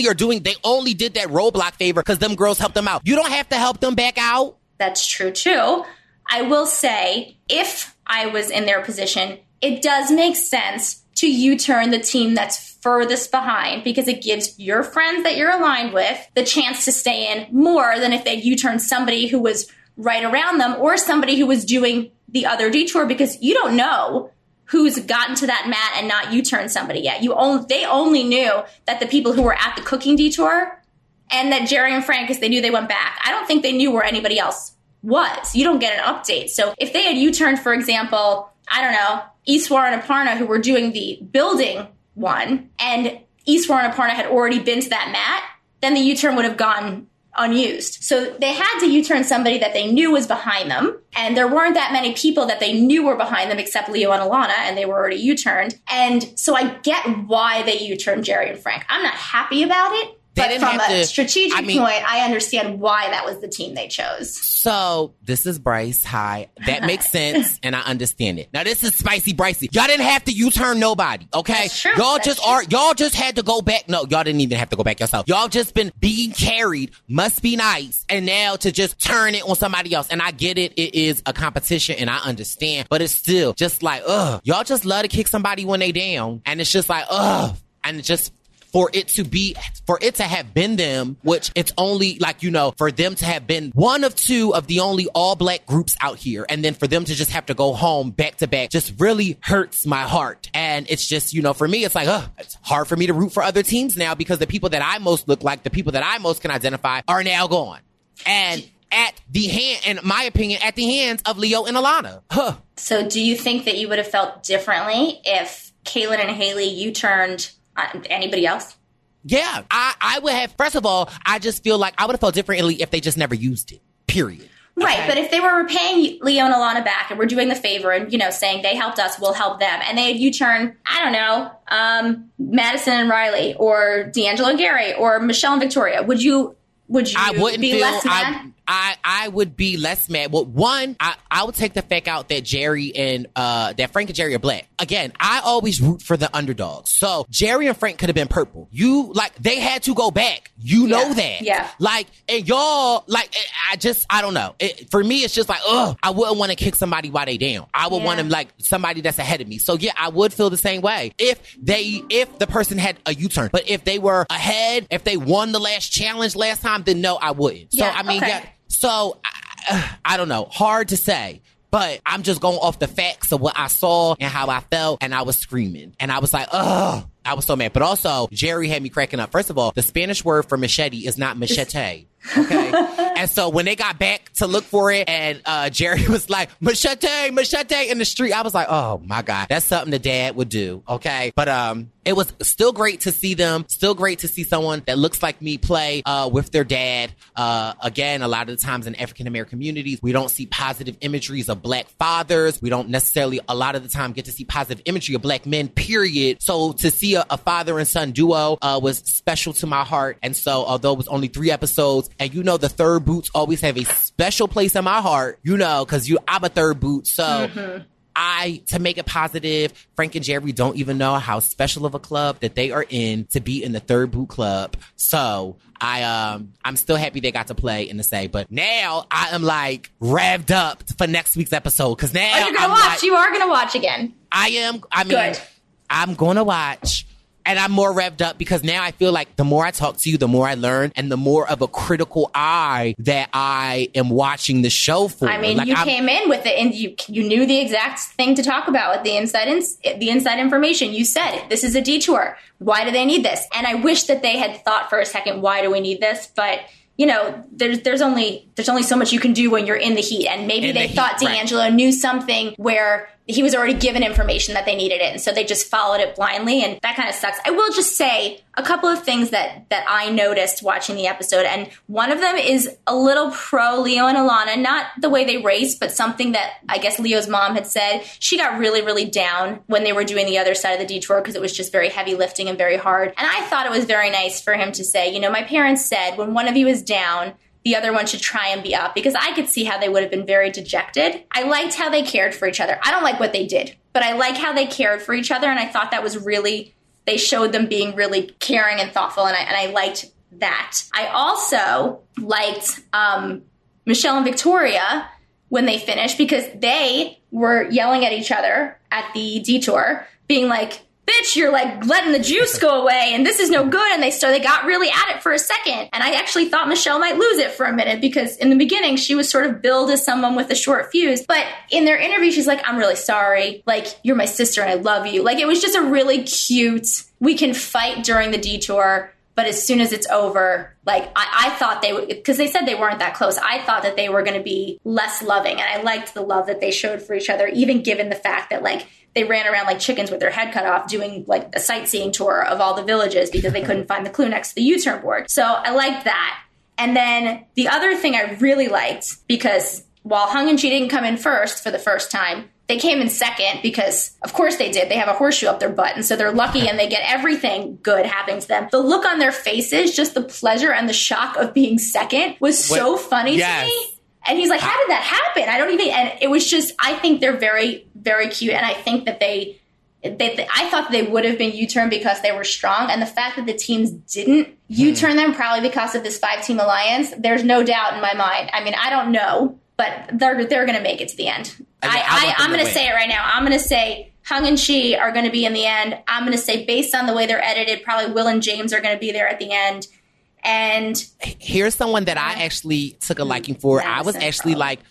did that roadblock favor because them girls helped them out. You don't have to help them back out. That's true too. I will say, if I was in their position, it does make sense to U-turn the team that's furthest behind because it gives your friends that you're aligned with the chance to stay in more than if they U-turn somebody who was right around them or somebody who was doing the other detour because you don't know who's gotten to that mat and not U-turned somebody yet. They only knew that the people who were at the cooking detour and that Jerry and Frank, because they knew they went back. I don't think they knew where anybody else was. You don't get an update. So if they had U-turned, for example, I don't know, Eswar and Aparna who were doing the building one, and Eswar and Aparna had already been to that mat, then the U-turn would have gone unused. So they had to U-turn somebody that they knew was behind them, and there weren't that many people that they knew were behind them except Leo and Alana, and they were already U-turned. And so I get why they U-turned Jerry and Frank. I'm not happy about it. But from a strategic point, I understand why that was the team they chose. So, this is Bryce. Hi. That makes sense, and I understand it. Now, this is Spicy Brycey. Y'all didn't have to U-turn nobody, okay? That's true. Y'all just had to go back. No, y'all didn't even have to go back yourself. Y'all just been being carried, must be nice, and now to just turn it on somebody else. And I get it. It is a competition, and I understand. But it's still just like, y'all just love to kick somebody when they down, and it's just like, and it's just... For it to have been them, which it's only for them to have been one of 2 of the only all black groups out here. And then for them to just have to go home back to back just really hurts my heart. And it's just, for me, it's like, it's hard for me to root for other teams now because the people that I most look like, the people that I most can identify are now gone. And in my opinion, at the hands of Leo and Alana. So do you think that you would have felt differently if Kaylin and Haley U-turned anybody else? Yeah, I would have. First of all, I just feel like I would have felt differently if they just never used it. Period. Right, okay. But if they were repaying Leo and Alana back and we're doing the favor and, saying they helped us, we'll help them, and they had U-turn, I don't know, Madison and Riley or D'Angelo and Gary or Michelle and Victoria, would you be less mad? I would be less mad. Well, one, I would take the fact out that Jerry and that Frank and Jerry are black. Again, I always root for the underdogs. So Jerry and Frank could have been purple. They had to go back. You know that. Yeah. And y'all, I don't know. For me, it's just like, I wouldn't want to kick somebody while they down. I would want them somebody that's ahead of me. So yeah, I would feel the same way if the person had a U-turn. But if they were ahead, if they won the last challenge last time, then no, I wouldn't. So okay. So, I don't know. Hard to say. But I'm just going off the facts of what I saw and how I felt. And I was screaming. And I was like, I was so mad. But also, Jerry had me cracking up. First of all, the Spanish word for machete is not machete. Okay? And so when they got back to look for it and Jerry was like, machete in the street, I was like, oh my God, that's something the dad would do. Okay? But it was still great to see them. Still great to see someone that looks like me play with their dad. Again, a lot of the times in African-American communities, we don't see positive imageries of black fathers. We don't necessarily, a lot of the time, get to see positive imagery of black men, period. So to see a father and son duo was special to my heart. And so although it was only 3 episodes, and the third boots always have a special place in my heart, because I'm a third boot. So to make it positive, Frank and Jerry don't even know how special of a club that they are in to be in the Third Boot Club. So I'm still happy they got to play in the say, but now I am like revved up for next week's episode because now you're gonna watch. You are gonna watch again. I am. I mean, good. I'm gonna watch. And I'm more revved up because now I feel like the more I talk to you, the more I learn, and the more of a critical eye that I am watching the show for. I mean, like, you came in with it, and you knew the exact thing to talk about with the inside information. You said, this is a detour. Why do they need this? And I wish that they had thought for a second, why do we need this? But there's only so much you can do when you're in the heat, and maybe they thought D'Angelo knew something where he was already given information that they needed it, and so they just followed it blindly, and that kind of sucks. I will just say a couple of things that I noticed watching the episode, and one of them is a little pro Leo and Alana, not the way they race, but something that I guess Leo's mom had said. She got really, really down when they were doing the other side of the detour because it was just very heavy lifting and very hard, and I thought it was very nice for him to say, my parents said when one of you is down, the other one should try and be up, because I could see how they would have been very dejected. I liked how they cared for each other. I don't like what they did, but I like how they cared for each other, and I thought that was really, they showed them being really caring and thoughtful, and I liked that. I also liked Michelle and Victoria when they finished, because they were yelling at each other at the detour, being like, bitch, you're like letting the juice go away and this is no good. And they got really at it for a second. And I actually thought Michelle might lose it for a minute, because in the beginning she was sort of billed as someone with a short fuse. But in their interview, she's like, I'm really sorry. Like, you're my sister and I love you. Like, it was just a really cute, we can fight during the detour, but as soon as it's over, like, I thought they would, because they said they weren't that close. I thought that they were going to be less loving. And I liked the love that they showed for each other, even given the fact that, like, they ran around like chickens with their head cut off doing like a sightseeing tour of all the villages because they couldn't find the clue next to the U-turn board. So I liked that. And then the other thing I really liked, because while Hung and Chi didn't come in first for the first time, they came in second because, of course they did. They have a horseshoe up their butt, and so they're lucky and they get everything good happening to them. The look on their faces, just the pleasure and the shock of being second was so funny to me. And he's like, how did that happen? And it was just, I think they're very, very cute. And I think that I thought they would have been U-turn because they were strong. And the fact that the teams didn't U-turn them, probably because of this 5-team alliance, there's no doubt in my mind. I mean, I don't know, but they're going to make it to the end. I'm going to say it right now. I'm going to say Hung and Chi are going to be in the end. I'm going to say, based on the way they're edited, probably Will and James are going to be there at the end. And here's someone that I actually took a liking for. I was actually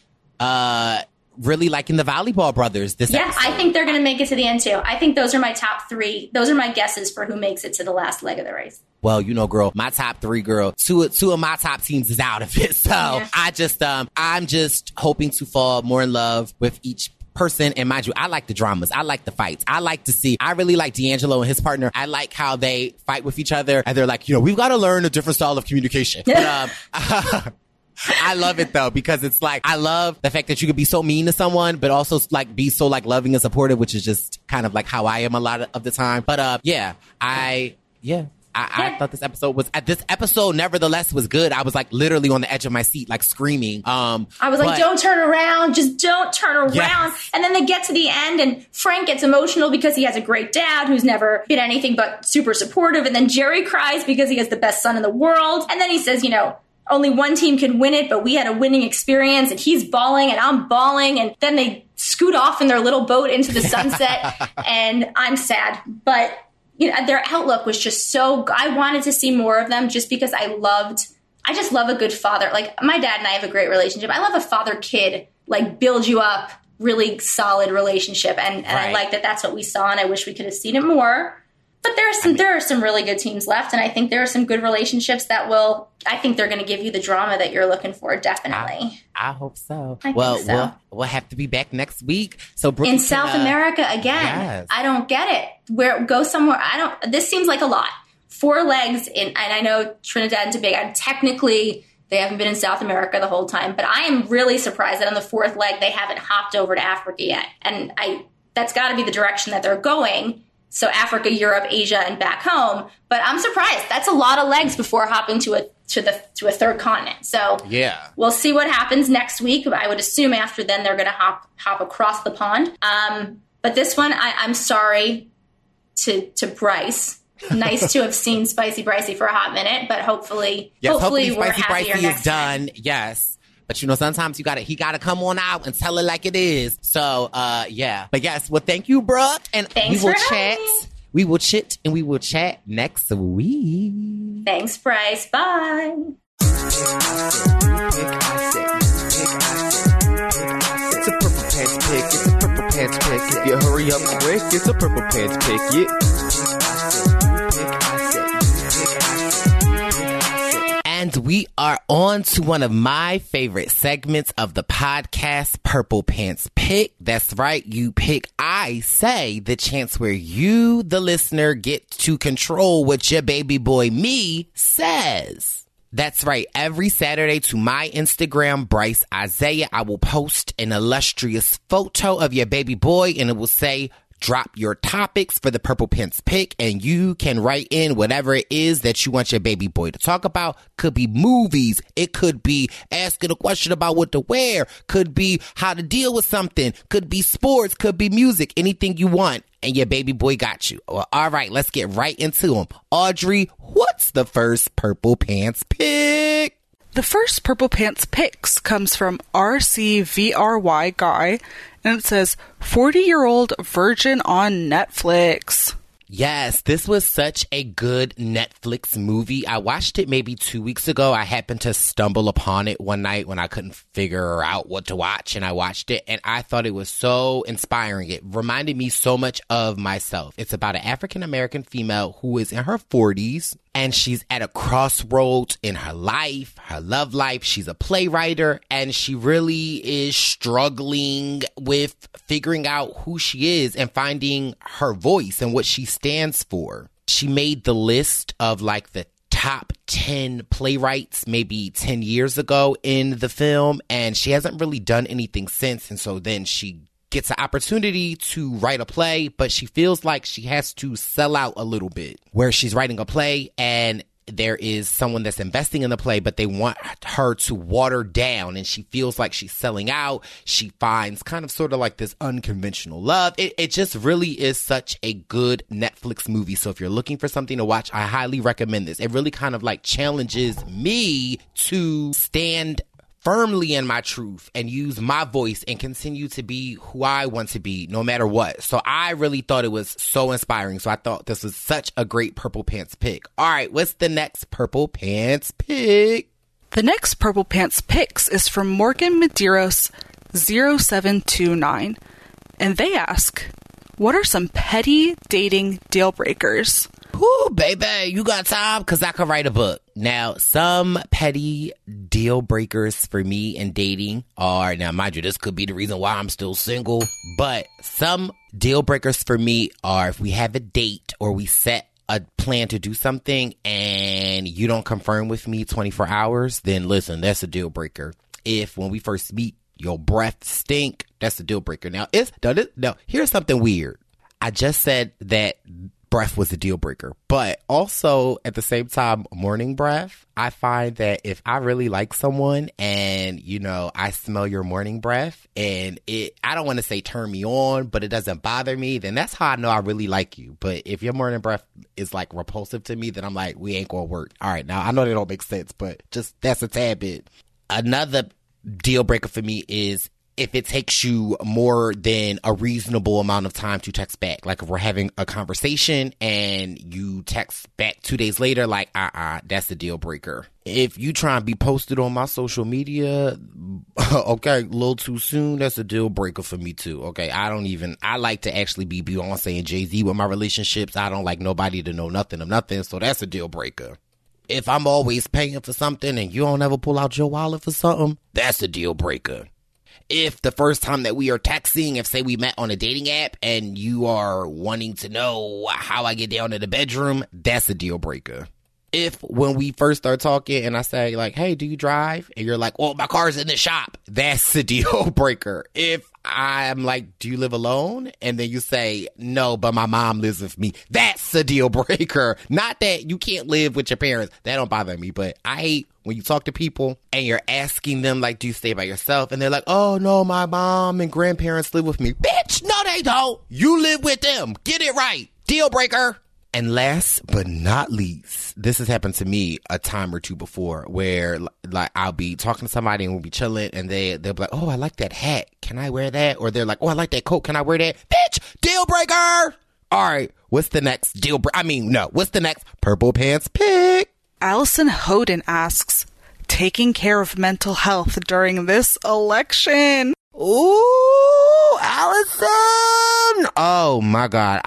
really liking the Volleyball Brothers this episode. I think they're going to make it to the end too. I think those are my top three. Those are my guesses for who makes it to the last leg of the race. Well, girl, my top three, girl, two of my top teams is out of it. So I'm just hoping to fall more in love with each person. And mind you, I like the dramas. I like the fights. I really like D'Angelo and his partner. I like how they fight with each other. And they're like, we've got to learn a different style of communication. But, I love it though, because it's like, I love the fact that you could be so mean to someone, but also like be so like loving and supportive, which is just kind of like how I am a lot of the time. But I thought this episode nevertheless was good. I was like literally on the edge of my seat, like screaming. I was like, don't turn around. Just don't turn around. Yes. And then they get to the end and Frank gets emotional because he has a great dad who's never been anything but super supportive. And then Jerry cries because he has the best son in the world. And then he says, only one team can win it, but we had a winning experience, and he's bawling and I'm bawling. And then they scoot off in their little boat into the sunset and I'm sad. But their outlook was just so, I wanted to see more of them just because I just love a good father. Like, my dad and I have a great relationship. I love a father-kid, like, build you up, really solid relationship. And I like that that's what we saw, and I wish we could have seen it more. But there are some really good teams left, and I think there are some good relationships that I think they're going to give you the drama that you're looking for, definitely. I hope so. I think so. We'll have to be back next week. So Brooke, in South America again. Yes. I don't get it. Go somewhere. This seems like a lot. 4 legs and I know Trinidad and Tobago, technically they haven't been in South America the whole time, but I am really surprised that on the 4th leg they haven't hopped over to Africa yet. And that's got to be the direction that they're going. So Africa, Europe, Asia, and back home. But I'm surprised. That's a lot of legs before hopping to a third continent. So yeah, we'll see what happens next week. I would assume after then they're going to hop across the pond. But this one, I'm sorry to Bryce. Nice to have seen Spicy Brycey for a hot minute, but hopefully we're Spicy happier Brycey next is done. time. Yes. But sometimes he gotta come on out and tell it like it is. So, yeah. But yes, well, thank you, Brooke. And Thanks we will for chat. having me. We will chit and we will chat next week. Thanks, Bryce. Bye. It's a purple pants pick. It's a purple pants pick. If you hurry up quick, it's a purple pants pick. And we are on to one of my favorite segments of the podcast, Purple Pants Pick. That's right, you pick, I say, the chance where you, the listener, get to control what your baby boy, me, says. That's right, every Saturday to my Instagram, Bryce Isaiah, I will post an illustrious photo of your baby boy, and it will say, drop your topics for the Purple Pants Pick, and you can write in whatever it is that you want your baby boy to talk about. Could be movies. It could be asking a question about what to wear. Could be how to deal with something. Could be sports. Could be music. Anything you want. And your baby boy got you. Well, all right, let's get right into them. Audrey, what's the first Purple Pants Pick? The first Purple Pants Picks comes from RCVRY Guy, and it says, 40-year-old virgin on Netflix. Yes, this was such a good Netflix movie. I watched it maybe 2 weeks ago. I happened to stumble upon it one night when I couldn't figure out what to watch, and I watched it, and I thought it was so inspiring. It reminded me so much of myself. It's about an African-American female who is in her 40s, and she's at a crossroads in her life, her love life. She's a playwright, and she really is struggling with figuring out who she is and finding her voice and what she stands for. She made the list of like the top 10 playwrights maybe 10 years ago in the film, and she hasn't really done anything since. And so then she gets an opportunity to write a play, but she feels like she has to sell out a little bit, where she's writing a play and there is someone that's investing in the play, but they want her to water down, and she feels like she's selling out. She finds kind of sort of like this unconventional love. It just really is such a good Netflix movie. So if you're looking for something to watch, I highly recommend this. It really kind of like challenges me to stand firmly in my truth and use my voice and continue to be who I want to be no matter what. So I really thought it was so inspiring. So I thought this was such a great Purple Pants Pick. All right, what's the next Purple Pants Pick? The next Purple Pants Picks is from Morgan Medeiros 0729. And they ask, what are some petty dating deal breakers? Ooh, baby, you got time? Because I could write a book. Now, some petty deal breakers for me in dating are, now mind you, this could be the reason why I'm still single, but some deal breakers for me are if we have a date or we set a plan to do something and you don't confirm with me 24 hours, then listen, that's a deal breaker. If when we first meet, your breath stink, that's a deal breaker. Now, here's something weird. I just said that breath was a deal breaker, but also at the same time, morning breath. I find that if I really like someone and, I smell your morning breath and I don't want to say turn me on, but it doesn't bother me, then that's how I know I really like you. But if your morning breath is like repulsive to me, then I'm like, we ain't gonna work. All right. Now I know that don't make sense, but just that's a tad bit. Another deal breaker for me is if it takes you more than a reasonable amount of time to text back. Like if we're having a conversation and you text back 2 days later, like, that's a deal breaker. If you try and be posted on my social media, okay, a little too soon, that's a deal breaker for me too. Okay, I like to actually be Beyonce and Jay-Z with my relationships. I don't like nobody to know nothing of nothing, so that's a deal breaker. If I'm always paying for something and you don't ever pull out your wallet for something, that's a deal breaker. If the first time that we are texting, if say we met on a dating app and you are wanting to know how I get down to the bedroom, that's a deal breaker. If when we first start talking and I say like, hey, do you drive? And you're like, well, my car's in the shop, that's a deal breaker. If I'm like, do you live alone? And then you say, no, but my mom lives with me. That's a deal breaker. Not that you can't live with your parents. That don't bother me. But I hate when you talk to people and you're asking them, like, do you stay by yourself? And they're like, oh, no, my mom and grandparents live with me. Bitch, no, they don't. You live with them. Get it right. Deal breaker. And last but not least, this has happened to me a time or two before where like I'll be talking to somebody and we'll be chilling and they'll be like, oh, I like that hat. Can I wear that? Or they're like, oh, I like that coat. Can I wear that? Bitch, deal breaker. All right, what's the next deal breaker? What's the next purple pants pick? Allison Hoden asks, taking care of mental health during this election. Ooh, Allison. Oh my God.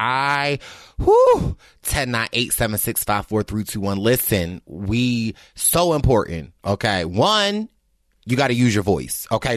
10-9-8-7-6-5-4-3-2-1. Listen, so important. Okay. One, you got to use your voice. Okay.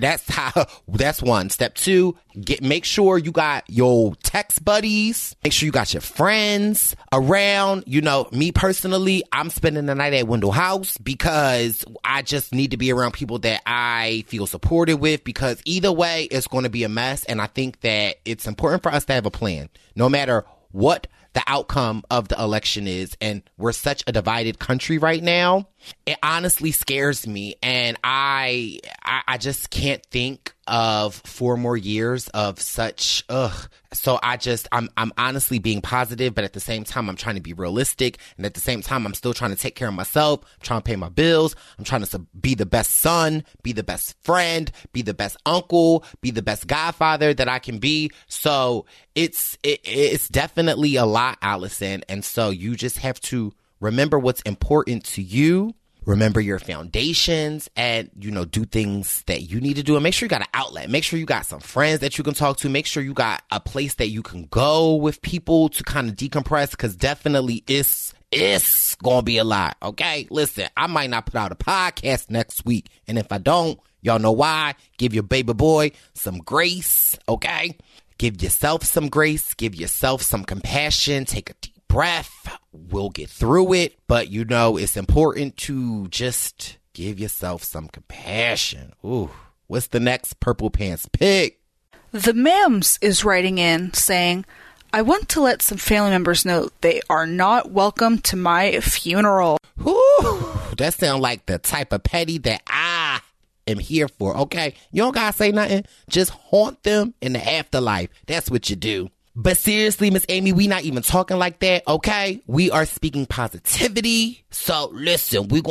That's one. Step two, make sure you got your text buddies. Make sure you got your friends around. You know, me personally, I'm spending the night at Wendell House because I just need to be around people that I feel supported with, because either way, it's going to be a mess. And I think that it's important for us to have a plan, no matter what the outcome of the election is. And we're such a divided country right now. It honestly scares me. And I just can't think of 4 more years of such, So I'm honestly being positive, but at the same time, I'm trying to be realistic. And at the same time, I'm still trying to take care of myself. I'm trying to pay my bills. I'm trying to be the best son, be the best friend, be the best uncle, be the best godfather that I can be. So it's definitely a lot, Allison. And so you just have to remember what's important to you. Remember your foundations and, do things that you need to do, and make sure you got an outlet. Make sure you got some friends that you can talk to. Make sure you got a place that you can go with people to kind of decompress, because definitely it's going to be a lot. Okay. Listen, I might not put out a podcast next week. And if I don't, y'all know why. Give your baby boy some grace. Okay. Give yourself some grace. Give yourself some compassion. Take a deep breath. We'll get through it, but it's important to just give yourself some compassion. Ooh, what's the next purple pants pick? The Mams is writing in saying, I want to let some family members know they are not welcome to my funeral. Ooh, that sounds like the type of petty that I am here for. Okay, you don't gotta say nothing. Just haunt them in the afterlife. That's what you do. But seriously, Miss Amy, we not even talking like that, okay? We are speaking positivity. So listen, we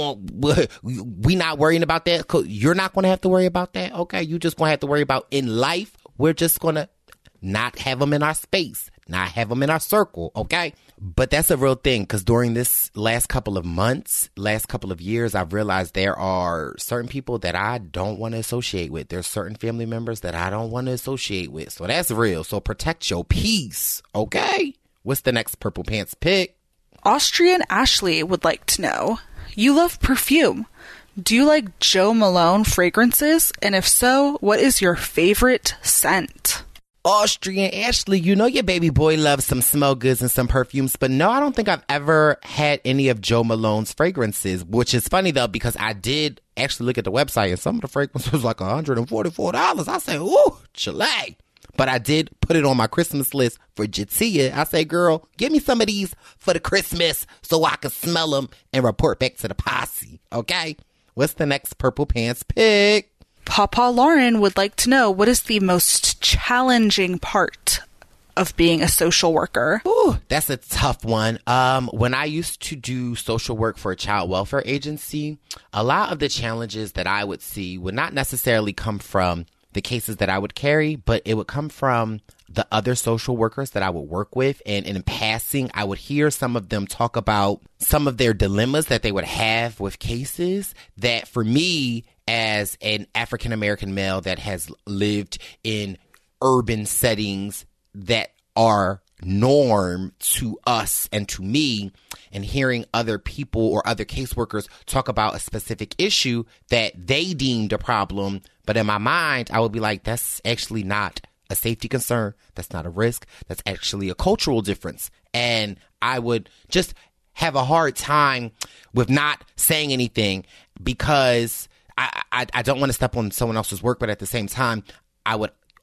not worrying about that. You're not going to have to worry about that, okay? You just going to have to worry about in life. We're just going to not have them in our space, not have them in our circle, okay? But that's a real thing, because during this last couple of months, last couple of years, I've realized there are certain people that I don't want to associate with. There's certain family members that I don't want to associate with. So that's real. So protect your peace, okay? What's the next purple pants pick? Austrian Ashley would like to know, you love perfume. Do you like Jo Malone fragrances? And if so, what is your favorite scent? Austrian Ashley, your baby boy loves some smell goods and some perfumes, but no, I don't think I've ever had any of Jo Malone's fragrances, which is funny though, because I did actually look at the website and some of the fragrances was like $144. I say, ooh, Chile. But I did put it on my Christmas list for Jatia. I say, girl, give me some of these for the Christmas so I can smell them and report back to the posse. Okay? What's the next purple pants pick? Papa Lauren would like to know, what is the most challenging part of being a social worker? Ooh, that's a tough one. When I used to do social work for a child welfare agency, a lot of the challenges that I would see would not necessarily come from the cases that I would carry, but it would come from the other social workers that I would work with. And in passing, I would hear some of them talk about some of their dilemmas that they would have with cases that, for me, as an African-American male that has lived in urban settings that are norm to us and to me, and hearing other people or other caseworkers talk about a specific issue that they deemed a problem, but in my mind, I would be like, that's actually not a safety concern. That's not a risk. That's actually a cultural difference. And I would just have a hard time with not saying anything, because I don't want to step on someone else's work, but at the same time, I would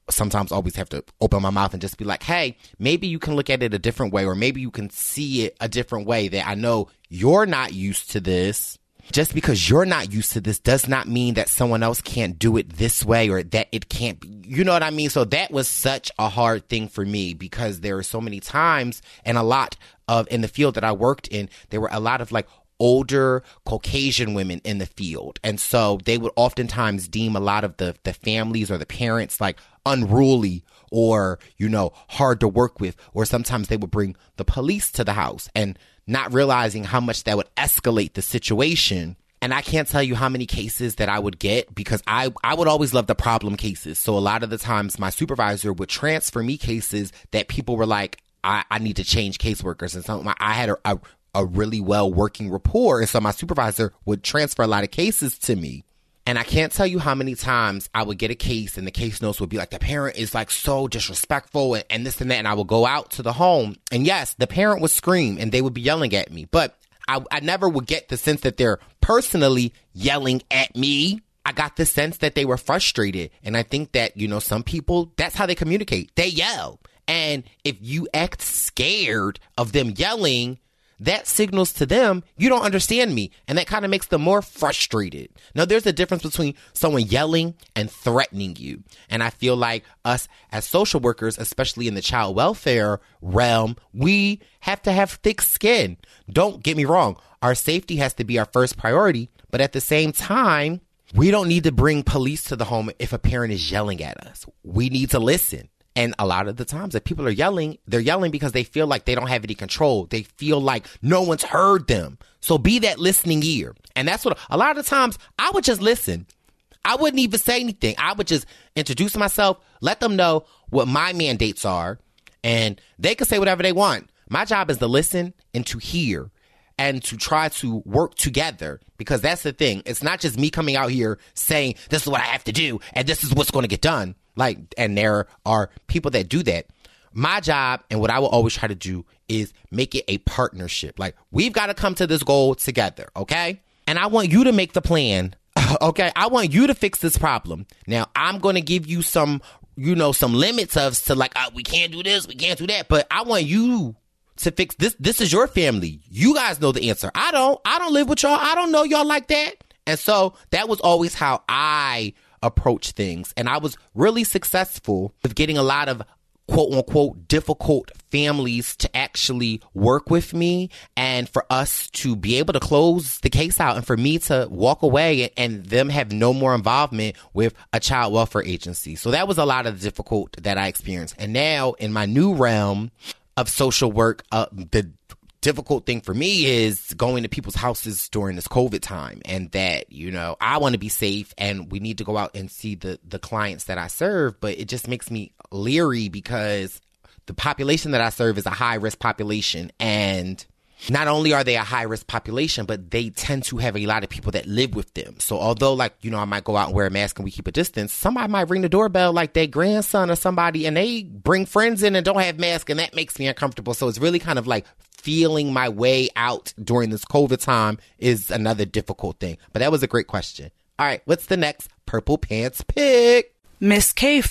sometimes always have to open my mouth and just be like, hey, maybe you can look at it a different way, or maybe you can see it a different way, that I know you're not used to this. Just because you're not used to this does not mean that someone else can't do it this way, or that it can't be, you know what I mean? So that was such a hard thing for me, because there are so many times, and a lot of, in the field that I worked in, there were a lot of like older Caucasian women in the field. And so they would oftentimes deem a lot of the families or the parents like unruly, or, you know, hard to work with, or sometimes they would bring the police to the house, and not realizing how much that would escalate the situation. And I can't tell you how many cases that I would get, because I would always love the problem cases. So a lot of the times my supervisor would transfer me cases that people were like, I need to change caseworkers. And so I had a really well working rapport. And so my supervisor would transfer a lot of cases to me. And I can't tell you how many times I would get a case and the case notes would be like, the parent is like so disrespectful and this and that. And I would go out to the home, and yes, the parent would scream and they would be yelling at me. But I never would get the sense that they're personally yelling at me. I got the sense that they were frustrated. And I think that, you know, some people, that's how they communicate. They yell. And if you act scared of them yelling, that signals to them, you don't understand me. And that kind of makes them more frustrated. Now, there's a difference between someone yelling and threatening you. And I feel like us as social workers, especially in the child welfare realm, we have to have thick skin. Don't get me wrong. Our safety has to be our first priority. But at the same time, we don't need to bring police to the home if a parent is yelling at us. We need to listen. And a lot of the times that people are yelling, they're yelling because they feel like they don't have any control. They feel like no one's heard them. So be that listening ear. And that's what a lot of the times I would just listen. I wouldn't even say anything. I would just introduce myself, let them know what my mandates are, and they can say whatever they want. My job is to listen and to hear and to try to work together, because that's the thing. It's not just me coming out here saying this is what I have to do and this is what's going to get done. Like, and there are people that do that. My job, and what I will always try to do, is make it a partnership. Like, we've got to come to this goal together, okay? And I want you to make the plan, okay? I want you to fix this problem. Now, I'm going to give you some, you know, some limits of to like, we can't do this, we can't do that. But I want you to fix this. This is your family. You guys know the answer. I don't live with y'all. I don't know y'all like that. And so that was always how I approach things. And I was really successful with getting a lot of quote unquote difficult families to actually work with me, and for us to be able to close the case out, and for me to walk away and them have no more involvement with a child welfare agency. So that was a lot of the difficult that I experienced. And now in my new realm of social work, the difficult thing for me is going to people's houses during this COVID time, and that, you know, I want to be safe and we need to go out and see the clients that I serve, but it just makes me leery because the population that I serve is a high risk population, and not only are they a high risk population, but they tend to have a lot of people that live with them. So although, like, you know, I might go out and wear a mask and we keep a distance, somebody might ring the doorbell, like their grandson or somebody, and they bring friends in and don't have masks, and that makes me uncomfortable. So it's really kind of like feeling my way out during this COVID time is another difficult thing. But that was a great question. All right, what's the next Purple Pants pick? Miss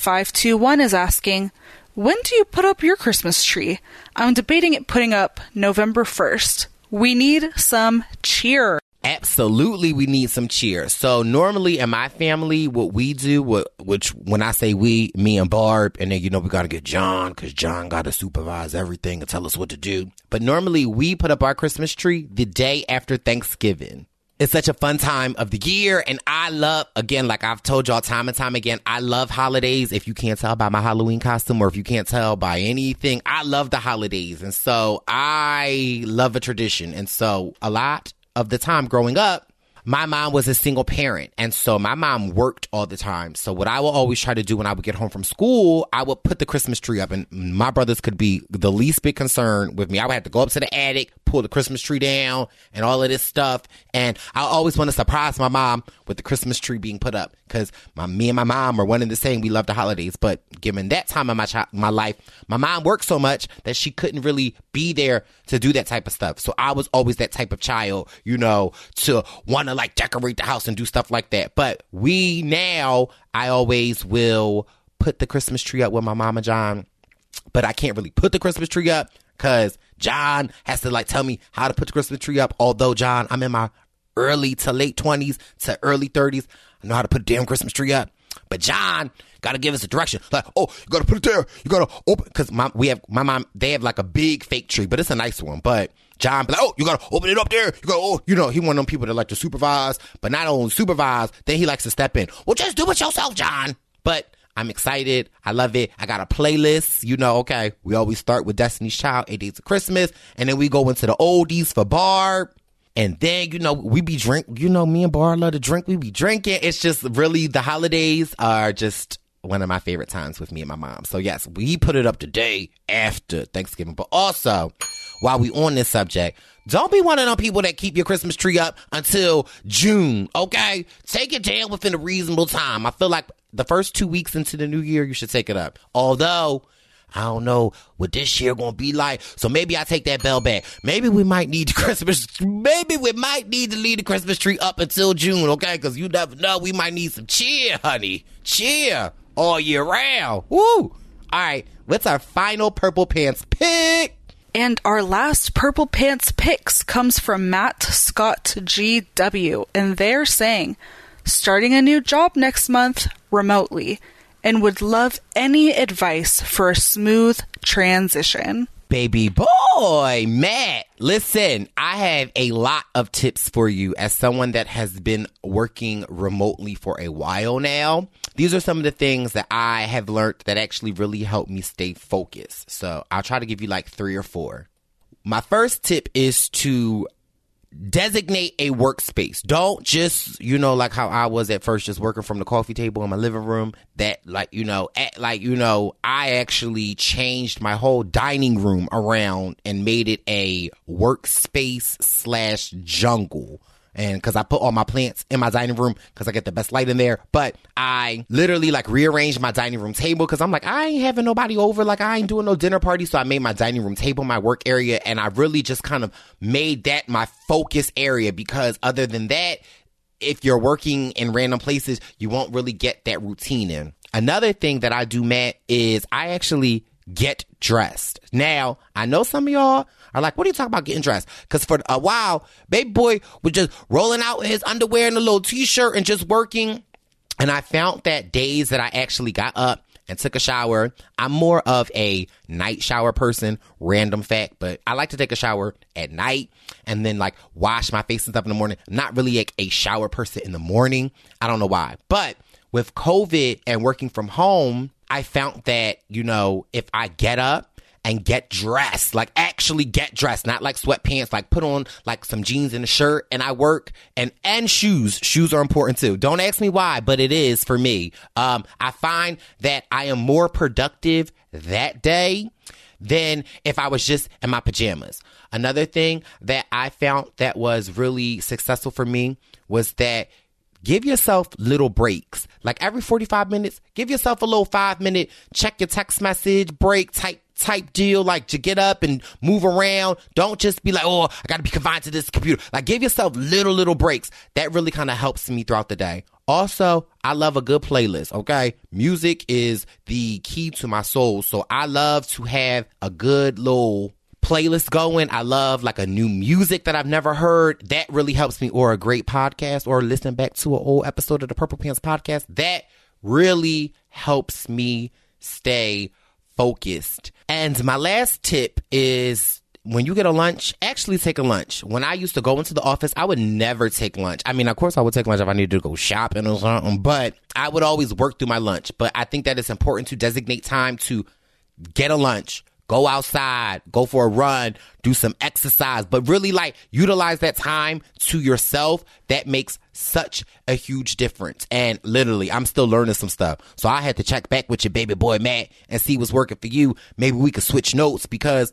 K521 is asking, when do you put up your Christmas tree? I'm debating it putting up November 1st. We need some cheer. Absolutely, we need some cheer. So normally in my family, what we do, which when I say we, me and Barb, and then, you know, we got to get John, because John got to supervise everything and tell us what to do. But normally we put up our Christmas tree the day after Thanksgiving. It's such a fun time of the year, and I love, again, like I've told y'all time and time again, I love holidays. If you can't tell by my Halloween costume, or if you can't tell by anything, I love the holidays. And so I love a tradition. And so a lot of the time growing up, my mom was a single parent, and so my mom worked all the time. So what I will always try to do when I would get home from school, I would put the Christmas tree up, and my brothers could be the least bit concerned with me. I would have to go up to the attic, pull the Christmas tree down, and all of this stuff. And I always want to surprise my mom with the Christmas tree being put up, because me and my mom are one and the same. We love the holidays. But given that time of my life, my mom worked so much that she couldn't really be there to do that type of stuff. So I was always that type of child, you know, to want to like decorate the house and do stuff like that. But I always will put the Christmas tree up with my mama John, but I can't really put the Christmas tree up because John has to like tell me how to put the Christmas tree up. Although, John, I'm in my early to late 20s to early 30s. I know how to put a damn Christmas tree up. But John got to give us a direction. Like, oh, you got to put it there. You got to open. Because my mom, they have like a big fake tree, but it's a nice one. But John be like, oh, you got to open it up there. You got, oh, you know, he one of them people that like to supervise. But not only supervise, then he likes to step in. Well, just do it yourself, John. But I'm excited. I love it. I got a playlist. You know, okay, we always start with Destiny's Child, 8 Days of Christmas. And then we go into the oldies for Barb. And then, you know, we be me and Barb love to drink. We be drinking. It's just really, the holidays are just one of my favorite times with me and my mom. So yes, we put it up the day after Thanksgiving. But also, while we on this subject, don't be one of them people that keep your Christmas tree up until June, okay? Take it down within a reasonable time. I feel like the first 2 weeks into the new year, you should take it up. Although, I don't know what this year gonna be like, so maybe I take that bell back. Maybe we might need maybe we might need to leave the Christmas tree up until June, okay? Because you never know, we might need some cheer, honey. Cheer all year round. Woo! All right, what's our final Purple Pants pick? And our last Purple Pants picks comes from Matt Scott GW, and they're saying, starting a new job next month remotely, and would love any advice for a smooth transition. Baby boy, Matt, listen, I have a lot of tips for you as someone that has been working remotely for a while now. These are some of the things that I have learned that actually really help me stay focused. So I'll try to give you like 3 or 4. My first tip is to designate a workspace. Don't just, like how I was at first, just working from the coffee table in my living room. That I actually changed my whole dining room around and made it a workspace / jungle. And because I put all my plants in my dining room because I get the best light in there. But I literally rearranged my dining room table because I'm like, I ain't having nobody over. I ain't doing no dinner party. So I made my dining room table my work area. And I really just kind of made that my focus area, because other than that, if you're working in random places, you won't really get that routine in. Another thing that I do, Matt, is I actually get dressed. Now, I know some of y'all are like, what are you talking about getting dressed? Because for a while, baby boy was just rolling out in his underwear and a little t-shirt and just working. And I found that days that I actually got up and took a shower, I'm more of a night shower person, random fact, but I like to take a shower at night and then wash my face and stuff in the morning. I'm not really a shower person in the morning. I don't know why. But with COVID and working from home, I found that, if I get up and get dressed, actually get dressed, not sweatpants, put on some jeans and a shirt, and I work, and shoes. Shoes are important too. Don't ask me why, but it is for me. I find that I am more productive that day than if I was just in my pajamas. Another thing that I found that was really successful for me was that give yourself little breaks. Every 45 minutes, give yourself a little 5-minute, check your text message, break type deal, to get up and move around. Don't just be oh, I got to be confined to this computer. Give yourself little breaks. That really kind of helps me throughout the day. Also, I love a good playlist, okay? Music is the key to my soul. So I love to have a good little playlist going. I love a new music that I've never heard. That really helps me. Or a great podcast, or listen back to an old episode of the Purple Pants podcast. That really helps me stay focused. And my last tip is, when you get a lunch, actually take a lunch. When I used to go into the office, I would never take lunch. I mean, of course I would take lunch if I needed to go shopping or something, but I would always work through my lunch. But I think that it's important to designate time to get a lunch, go outside, go for a run, do some exercise, but really utilize that time to yourself. That makes such a huge difference. And literally, I'm still learning some stuff. So I had to check back with your baby boy, Matt, and see what's working for you. Maybe we could switch notes, because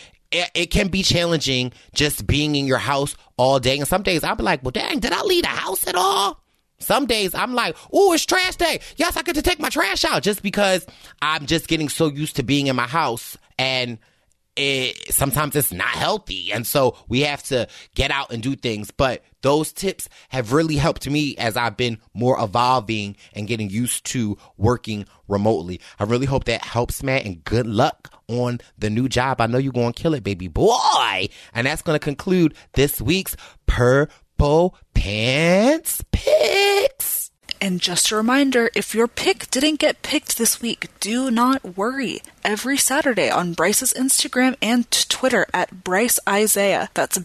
it can be challenging just being in your house all day. And some days I'll be like, well, dang, did I leave the house at all? Some days I'm like, oh, it's trash day. Yes, I get to take my trash out, just because I'm just getting so used to being in my house. And sometimes it's not healthy. And so we have to get out and do things. But those tips have really helped me as I've been more evolving and getting used to working remotely. I really hope that helps, man, and good luck on the new job. I know you're going to kill it, baby boy. And that's going to conclude this week's Purple Pants Picks. And just a reminder, if your pick didn't get picked this week, do not worry. Every Saturday on Bryce's Instagram and Twitter at Bryce Isaiah. That's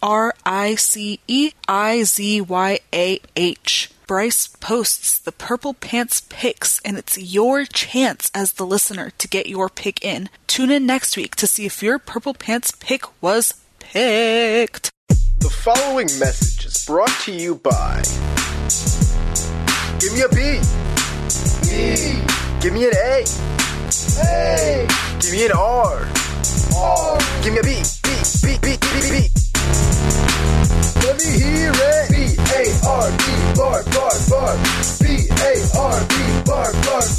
BriceEizayah. Bryce posts the Purple Pants picks, and it's your chance as the listener to get your pick in. Tune in next week to see if your Purple Pants pick was picked. The following message is brought to you by... Give me a B. B. Give me an A. A. Give me an R. R. Give me a B. B. B. B. B. B. B. Let me hear it. B-A-R-B. Barb. Barb. Barb. B-A-R-B. Barb. Barb.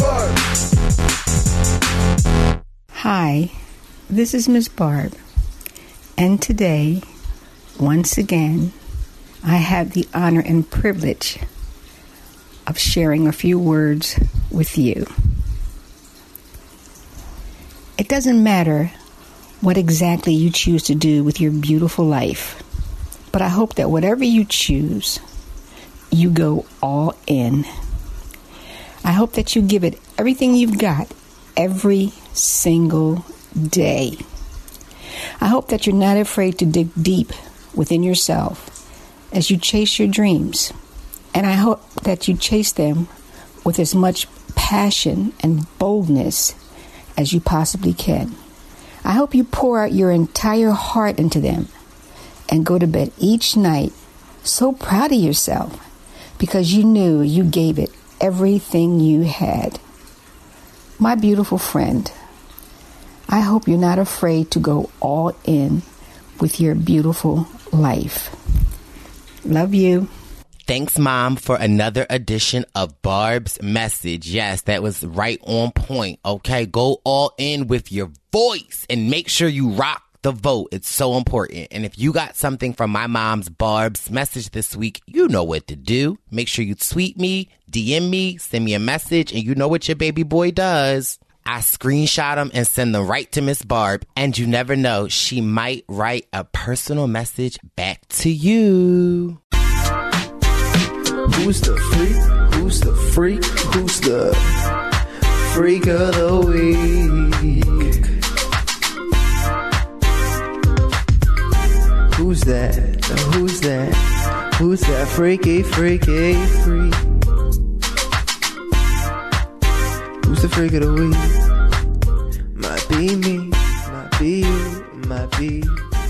Barb. Hi, this is Miss Barb. And today, once again, I have the honor and privilege of sharing a few words with you. It doesn't matter what exactly you choose to do with your beautiful life, but I hope that whatever you choose, you go all in. I hope that you give it everything you've got every single day. I hope that you're not afraid to dig deep within yourself as you chase your dreams. And I hope that you chase them with as much passion and boldness as you possibly can. I hope you pour out your entire heart into them and go to bed each night so proud of yourself because you knew you gave it everything you had. My beautiful friend, I hope you're not afraid to go all in with your beautiful life. Love you. Thanks, Mom, for another edition of Barb's Message. Yes, that was right on point. Okay, go all in with your voice and make sure you rock the vote. It's so important. And if you got something from my mom's Barb's Message this week, you know what to do. Make sure you tweet me, DM me, send me a message, and you know what your baby boy does. I screenshot them and send them right to Miss Barb. And you never know, she might write a personal message back to you. Who's the freak? Who's the freak? Who's the freak of the week? Who's that? Who's that? Who's that freaky, freaky, freak? Who's the freak of the week? Might be me, might be you, might be.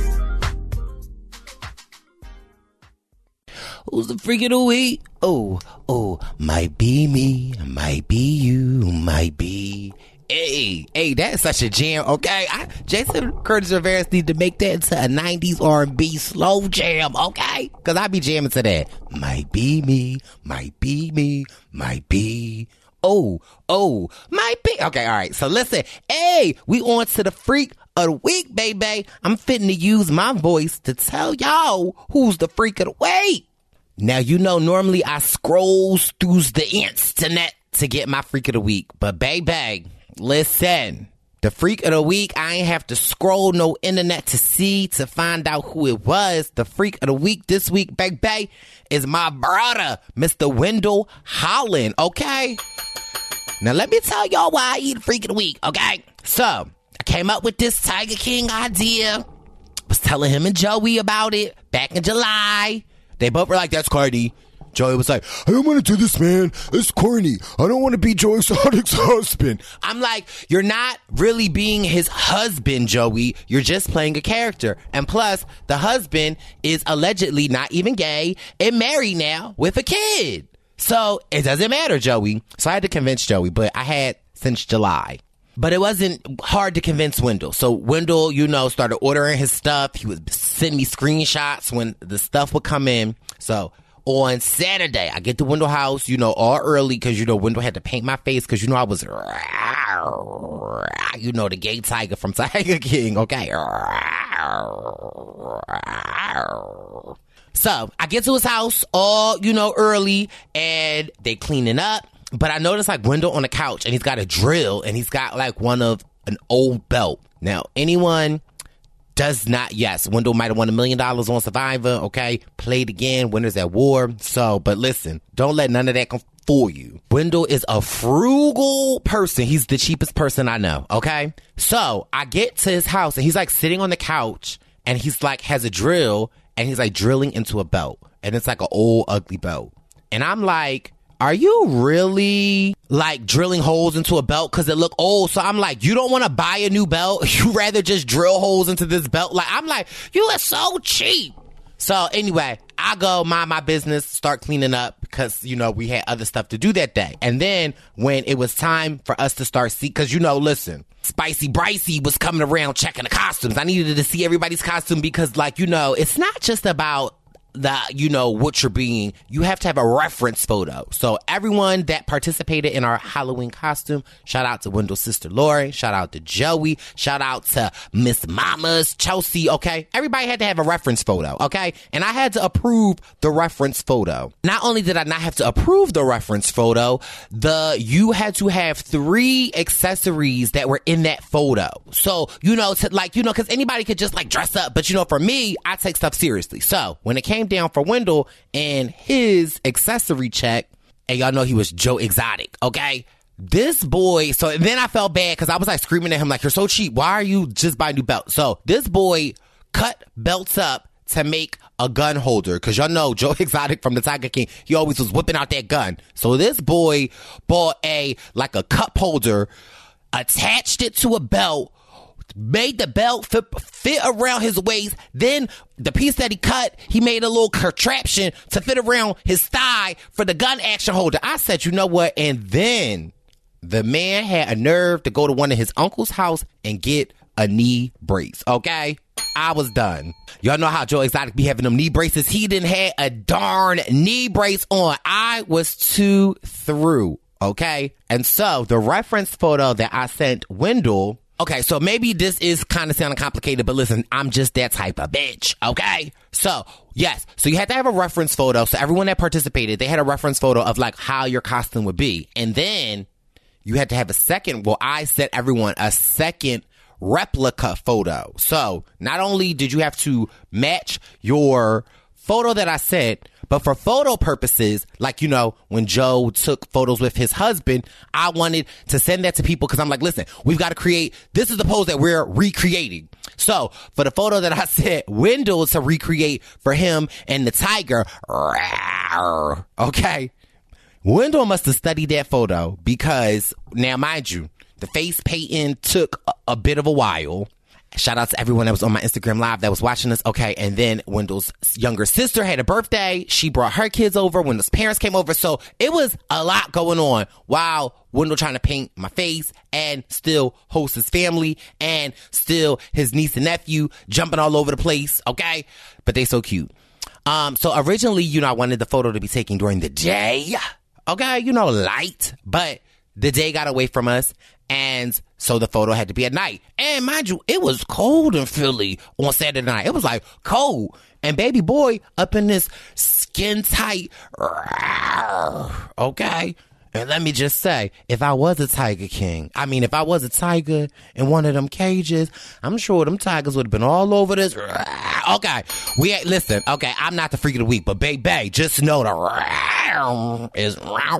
Who's the freak of the week? Oh, might be me, might be you, might be. Hey, that's such a jam, okay? Jason Curtis Rivera need to make that into a 90s R&B slow jam, okay? Because I be jamming to that. Might be me, might be me, might be. Oh, might be. Okay, all right. So listen, hey, we on to the freak of the week, baby. I'm fitting to use my voice to tell y'all who's the freak of the week. Now, you know, normally I scrolls through the internet to get my freak of the week. But, baby, listen, the freak of the week, I ain't have to scroll no internet to find out who it was. The freak of the week this week, baby, is my brother, Mr. Wendell Holland, okay? Now, let me tell y'all why I eat the freak of the week, okay? So, I came up with this Tiger King idea. Was telling him and Joey about it back in July. They both were like, that's corny. Joey was like, I don't want to do this, man. It's corny. I don't want to be Joey Exotic's husband. I'm like, you're not really being his husband, Joey. You're just playing a character. And plus, the husband is allegedly not even gay and married now with a kid. So it doesn't matter, Joey. So I had to convince Joey, but I had since July. But it wasn't hard to convince Wendell. So Wendell, you know, started ordering his stuff. He would send me screenshots when the stuff would come in. So on Saturday, I get to Wendell house, you know, all early because, you know, Wendell had to paint my face because, you know, I was You know, the gay tiger from Tiger King, okay? So I get to his house all, early, and they cleaning up. But I noticed like Wendell on the couch, and he's got a drill, and he's got like an old belt. Now, anyone does not, yes, Wendell might have won $1 million on Survivor, okay? Played again, winners at war. So, but listen, don't let none of that fool you. Wendell is a frugal person. He's the cheapest person I know, okay? So I get to his house, and he's like sitting on the couch, and he's like has a drill, and he's like drilling into a belt, and it's like an old ugly belt. And I'm like, are you really like drilling holes into a belt because it look old? So I'm like, you don't want to buy a new belt? You rather just drill holes into this belt? Like, I'm like, you are so cheap. So anyway, I go mind my business, start cleaning up because, we had other stuff to do that day. And then when it was time for us to start because, listen, Spicy Bricey was coming around checking the costumes. I needed to see everybody's costume because, it's not just about what you're being. You have to have a reference photo. So everyone that participated in our Halloween costume, shout out to Wendell's sister Lori, shout out to Joey, shout out to Miss Mama's Chelsea, okay? Everybody had to have a reference photo, okay? And I had to approve the reference photo. Not only did I not have to approve the reference photo, you had to have 3 accessories that were in that photo. So, because anybody could just dress up, but for me, I take stuff seriously. So when it came down for Wendell and his accessory check, and y'all know he was Joe Exotic, okay? This boy, so then I felt bad because I was screaming at him you're so cheap. Why are you just buying new belts? So this boy cut belts up to make a gun holder because y'all know Joe Exotic from the Tiger King, he always was whipping out that gun. So this boy bought a cup holder, attached it to a belt, made the belt fit around his waist. Then the piece that he cut, he made a little contraption to fit around his thigh for the gun action holder. I said, you know what? And then the man had a nerve to go to one of his uncle's house and get a knee brace, okay? I was done. Y'all know how Joe Exotic be having them knee braces. He didn't have a darn knee brace on. I was too through, okay? And so the reference photo that I sent Wendell, okay, so maybe this is kind of sounding complicated, but listen, I'm just that type of bitch, okay? So, yes, so you had to have a reference photo. So everyone that participated, they had a reference photo of how your costume would be. And then you had to have I sent everyone a second replica photo. So not only did you have to match your photo that I sent, but for photo purposes, when Joe took photos with his husband, I wanted to send that to people because I'm like, listen, we've got to create, this is the pose that we're recreating. So for the photo that I sent Wendell to recreate for him and the tiger, okay, Wendell must have studied that photo because, now mind you, the face painting took a bit of a while. Shout out to everyone that was on my Instagram Live that was watching this. Okay, and then Wendell's younger sister had a birthday. She brought her kids over. Wendell's parents came over. So it was a lot going on while Wendell trying to paint my face and still host his family and still his niece and nephew jumping all over the place, okay? But they so cute. So originally, I wanted the photo to be taken during the day, okay? Light, but the day got away from us. And so the photo had to be at night. And mind you, it was cold in Philly on Saturday night. It was cold. And baby boy up in this skin tight, okay? And let me just say, if I was a Tiger King, if I was a tiger in one of them cages, I'm sure them tigers would have been all over this. Okay, listen, okay, I'm not the freak of the week, but baby, just know the is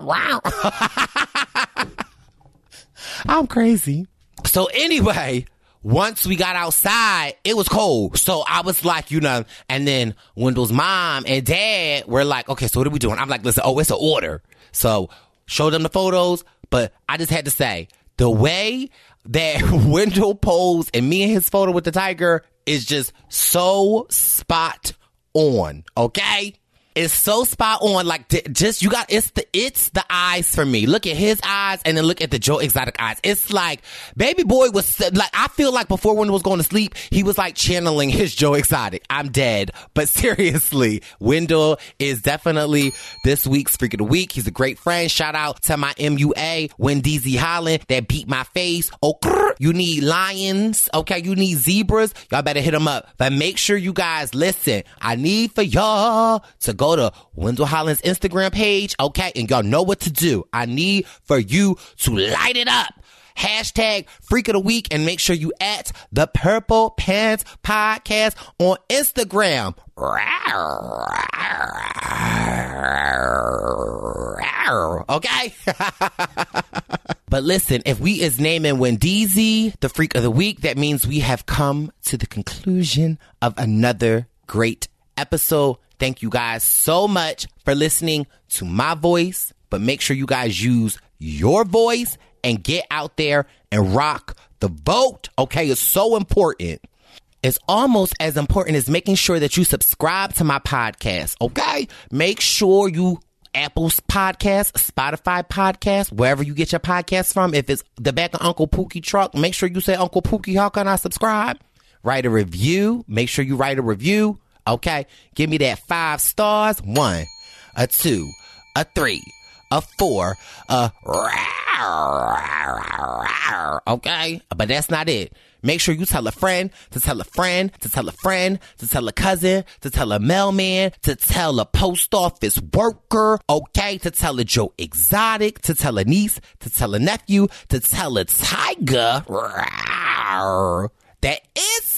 I'm crazy. So anyway, once we got outside, it was cold. So I was and then Wendell's mom and dad were like, okay, so what are we doing? I'm like, listen, it's an order. So show them the photos. But I just had to say, the way that Wendell posed and me and his photo with the tiger is just so spot on, okay? is so spot on. Like, just you got it's the eyes for me. Look at his eyes and then look at the Joe Exotic eyes. It's like Baby Boy was like, I feel like before Wendell was going to sleep, he was like channeling his Joe Exotic. I'm dead, but seriously, Wendell is definitely this week's Freak of the Week. He's a great friend. Shout out to my MUA, Wendeezy Holland, that beat my face. Oh, you need lions, okay? You need zebras. Y'all better hit them up. But make sure you guys listen. I need for y'all to go to Wendell Holland's Instagram page, okay? And y'all know what to do. I need for you to light it up. Hashtag Freak of the Week, and make sure you at the Purple Pants Podcast on Instagram. Okay? But listen, if we is naming Wendeezy the Freak of the Week, that means we have come to the conclusion of another great episode. Thank you guys so much for listening to my voice, but make sure you guys use your voice and get out there and rock the vote. Okay, it's so important. It's almost as important as making sure that you subscribe to my podcast. Okay, make sure you Apple's podcast, Spotify podcast, wherever you get your podcasts from. If it's the back of Uncle Pookie truck, make sure you say, Uncle Pookie, how can I subscribe? Write a review. Make sure you write a review. Okay, give me that 5 stars. 1, a 2, a 3, a 4, a okay, but that's not it. Make sure you tell a friend, to tell a friend, to tell a friend, to tell a cousin, to tell a mailman, to tell a post office worker, okay, to tell a Joe Exotic, to tell a niece, to tell a nephew, to tell a tiger that it's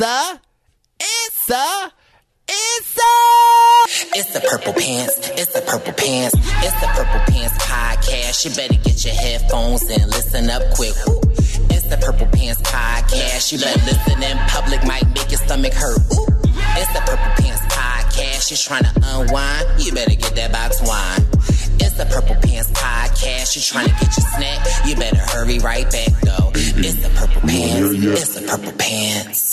the Purple Pants, it's the Purple Pants, it's the Purple Pants Podcast. You better get your headphones and listen up quick. It's the Purple Pants Podcast. You better listen in public, might make your stomach hurt. It's the Purple Pants Podcast. You're trying to unwind, you better get that box wine. It's the Purple Pants Podcast. You're trying to get your snack, you better hurry right back though. It's the Purple Pants, it's the Purple Pants.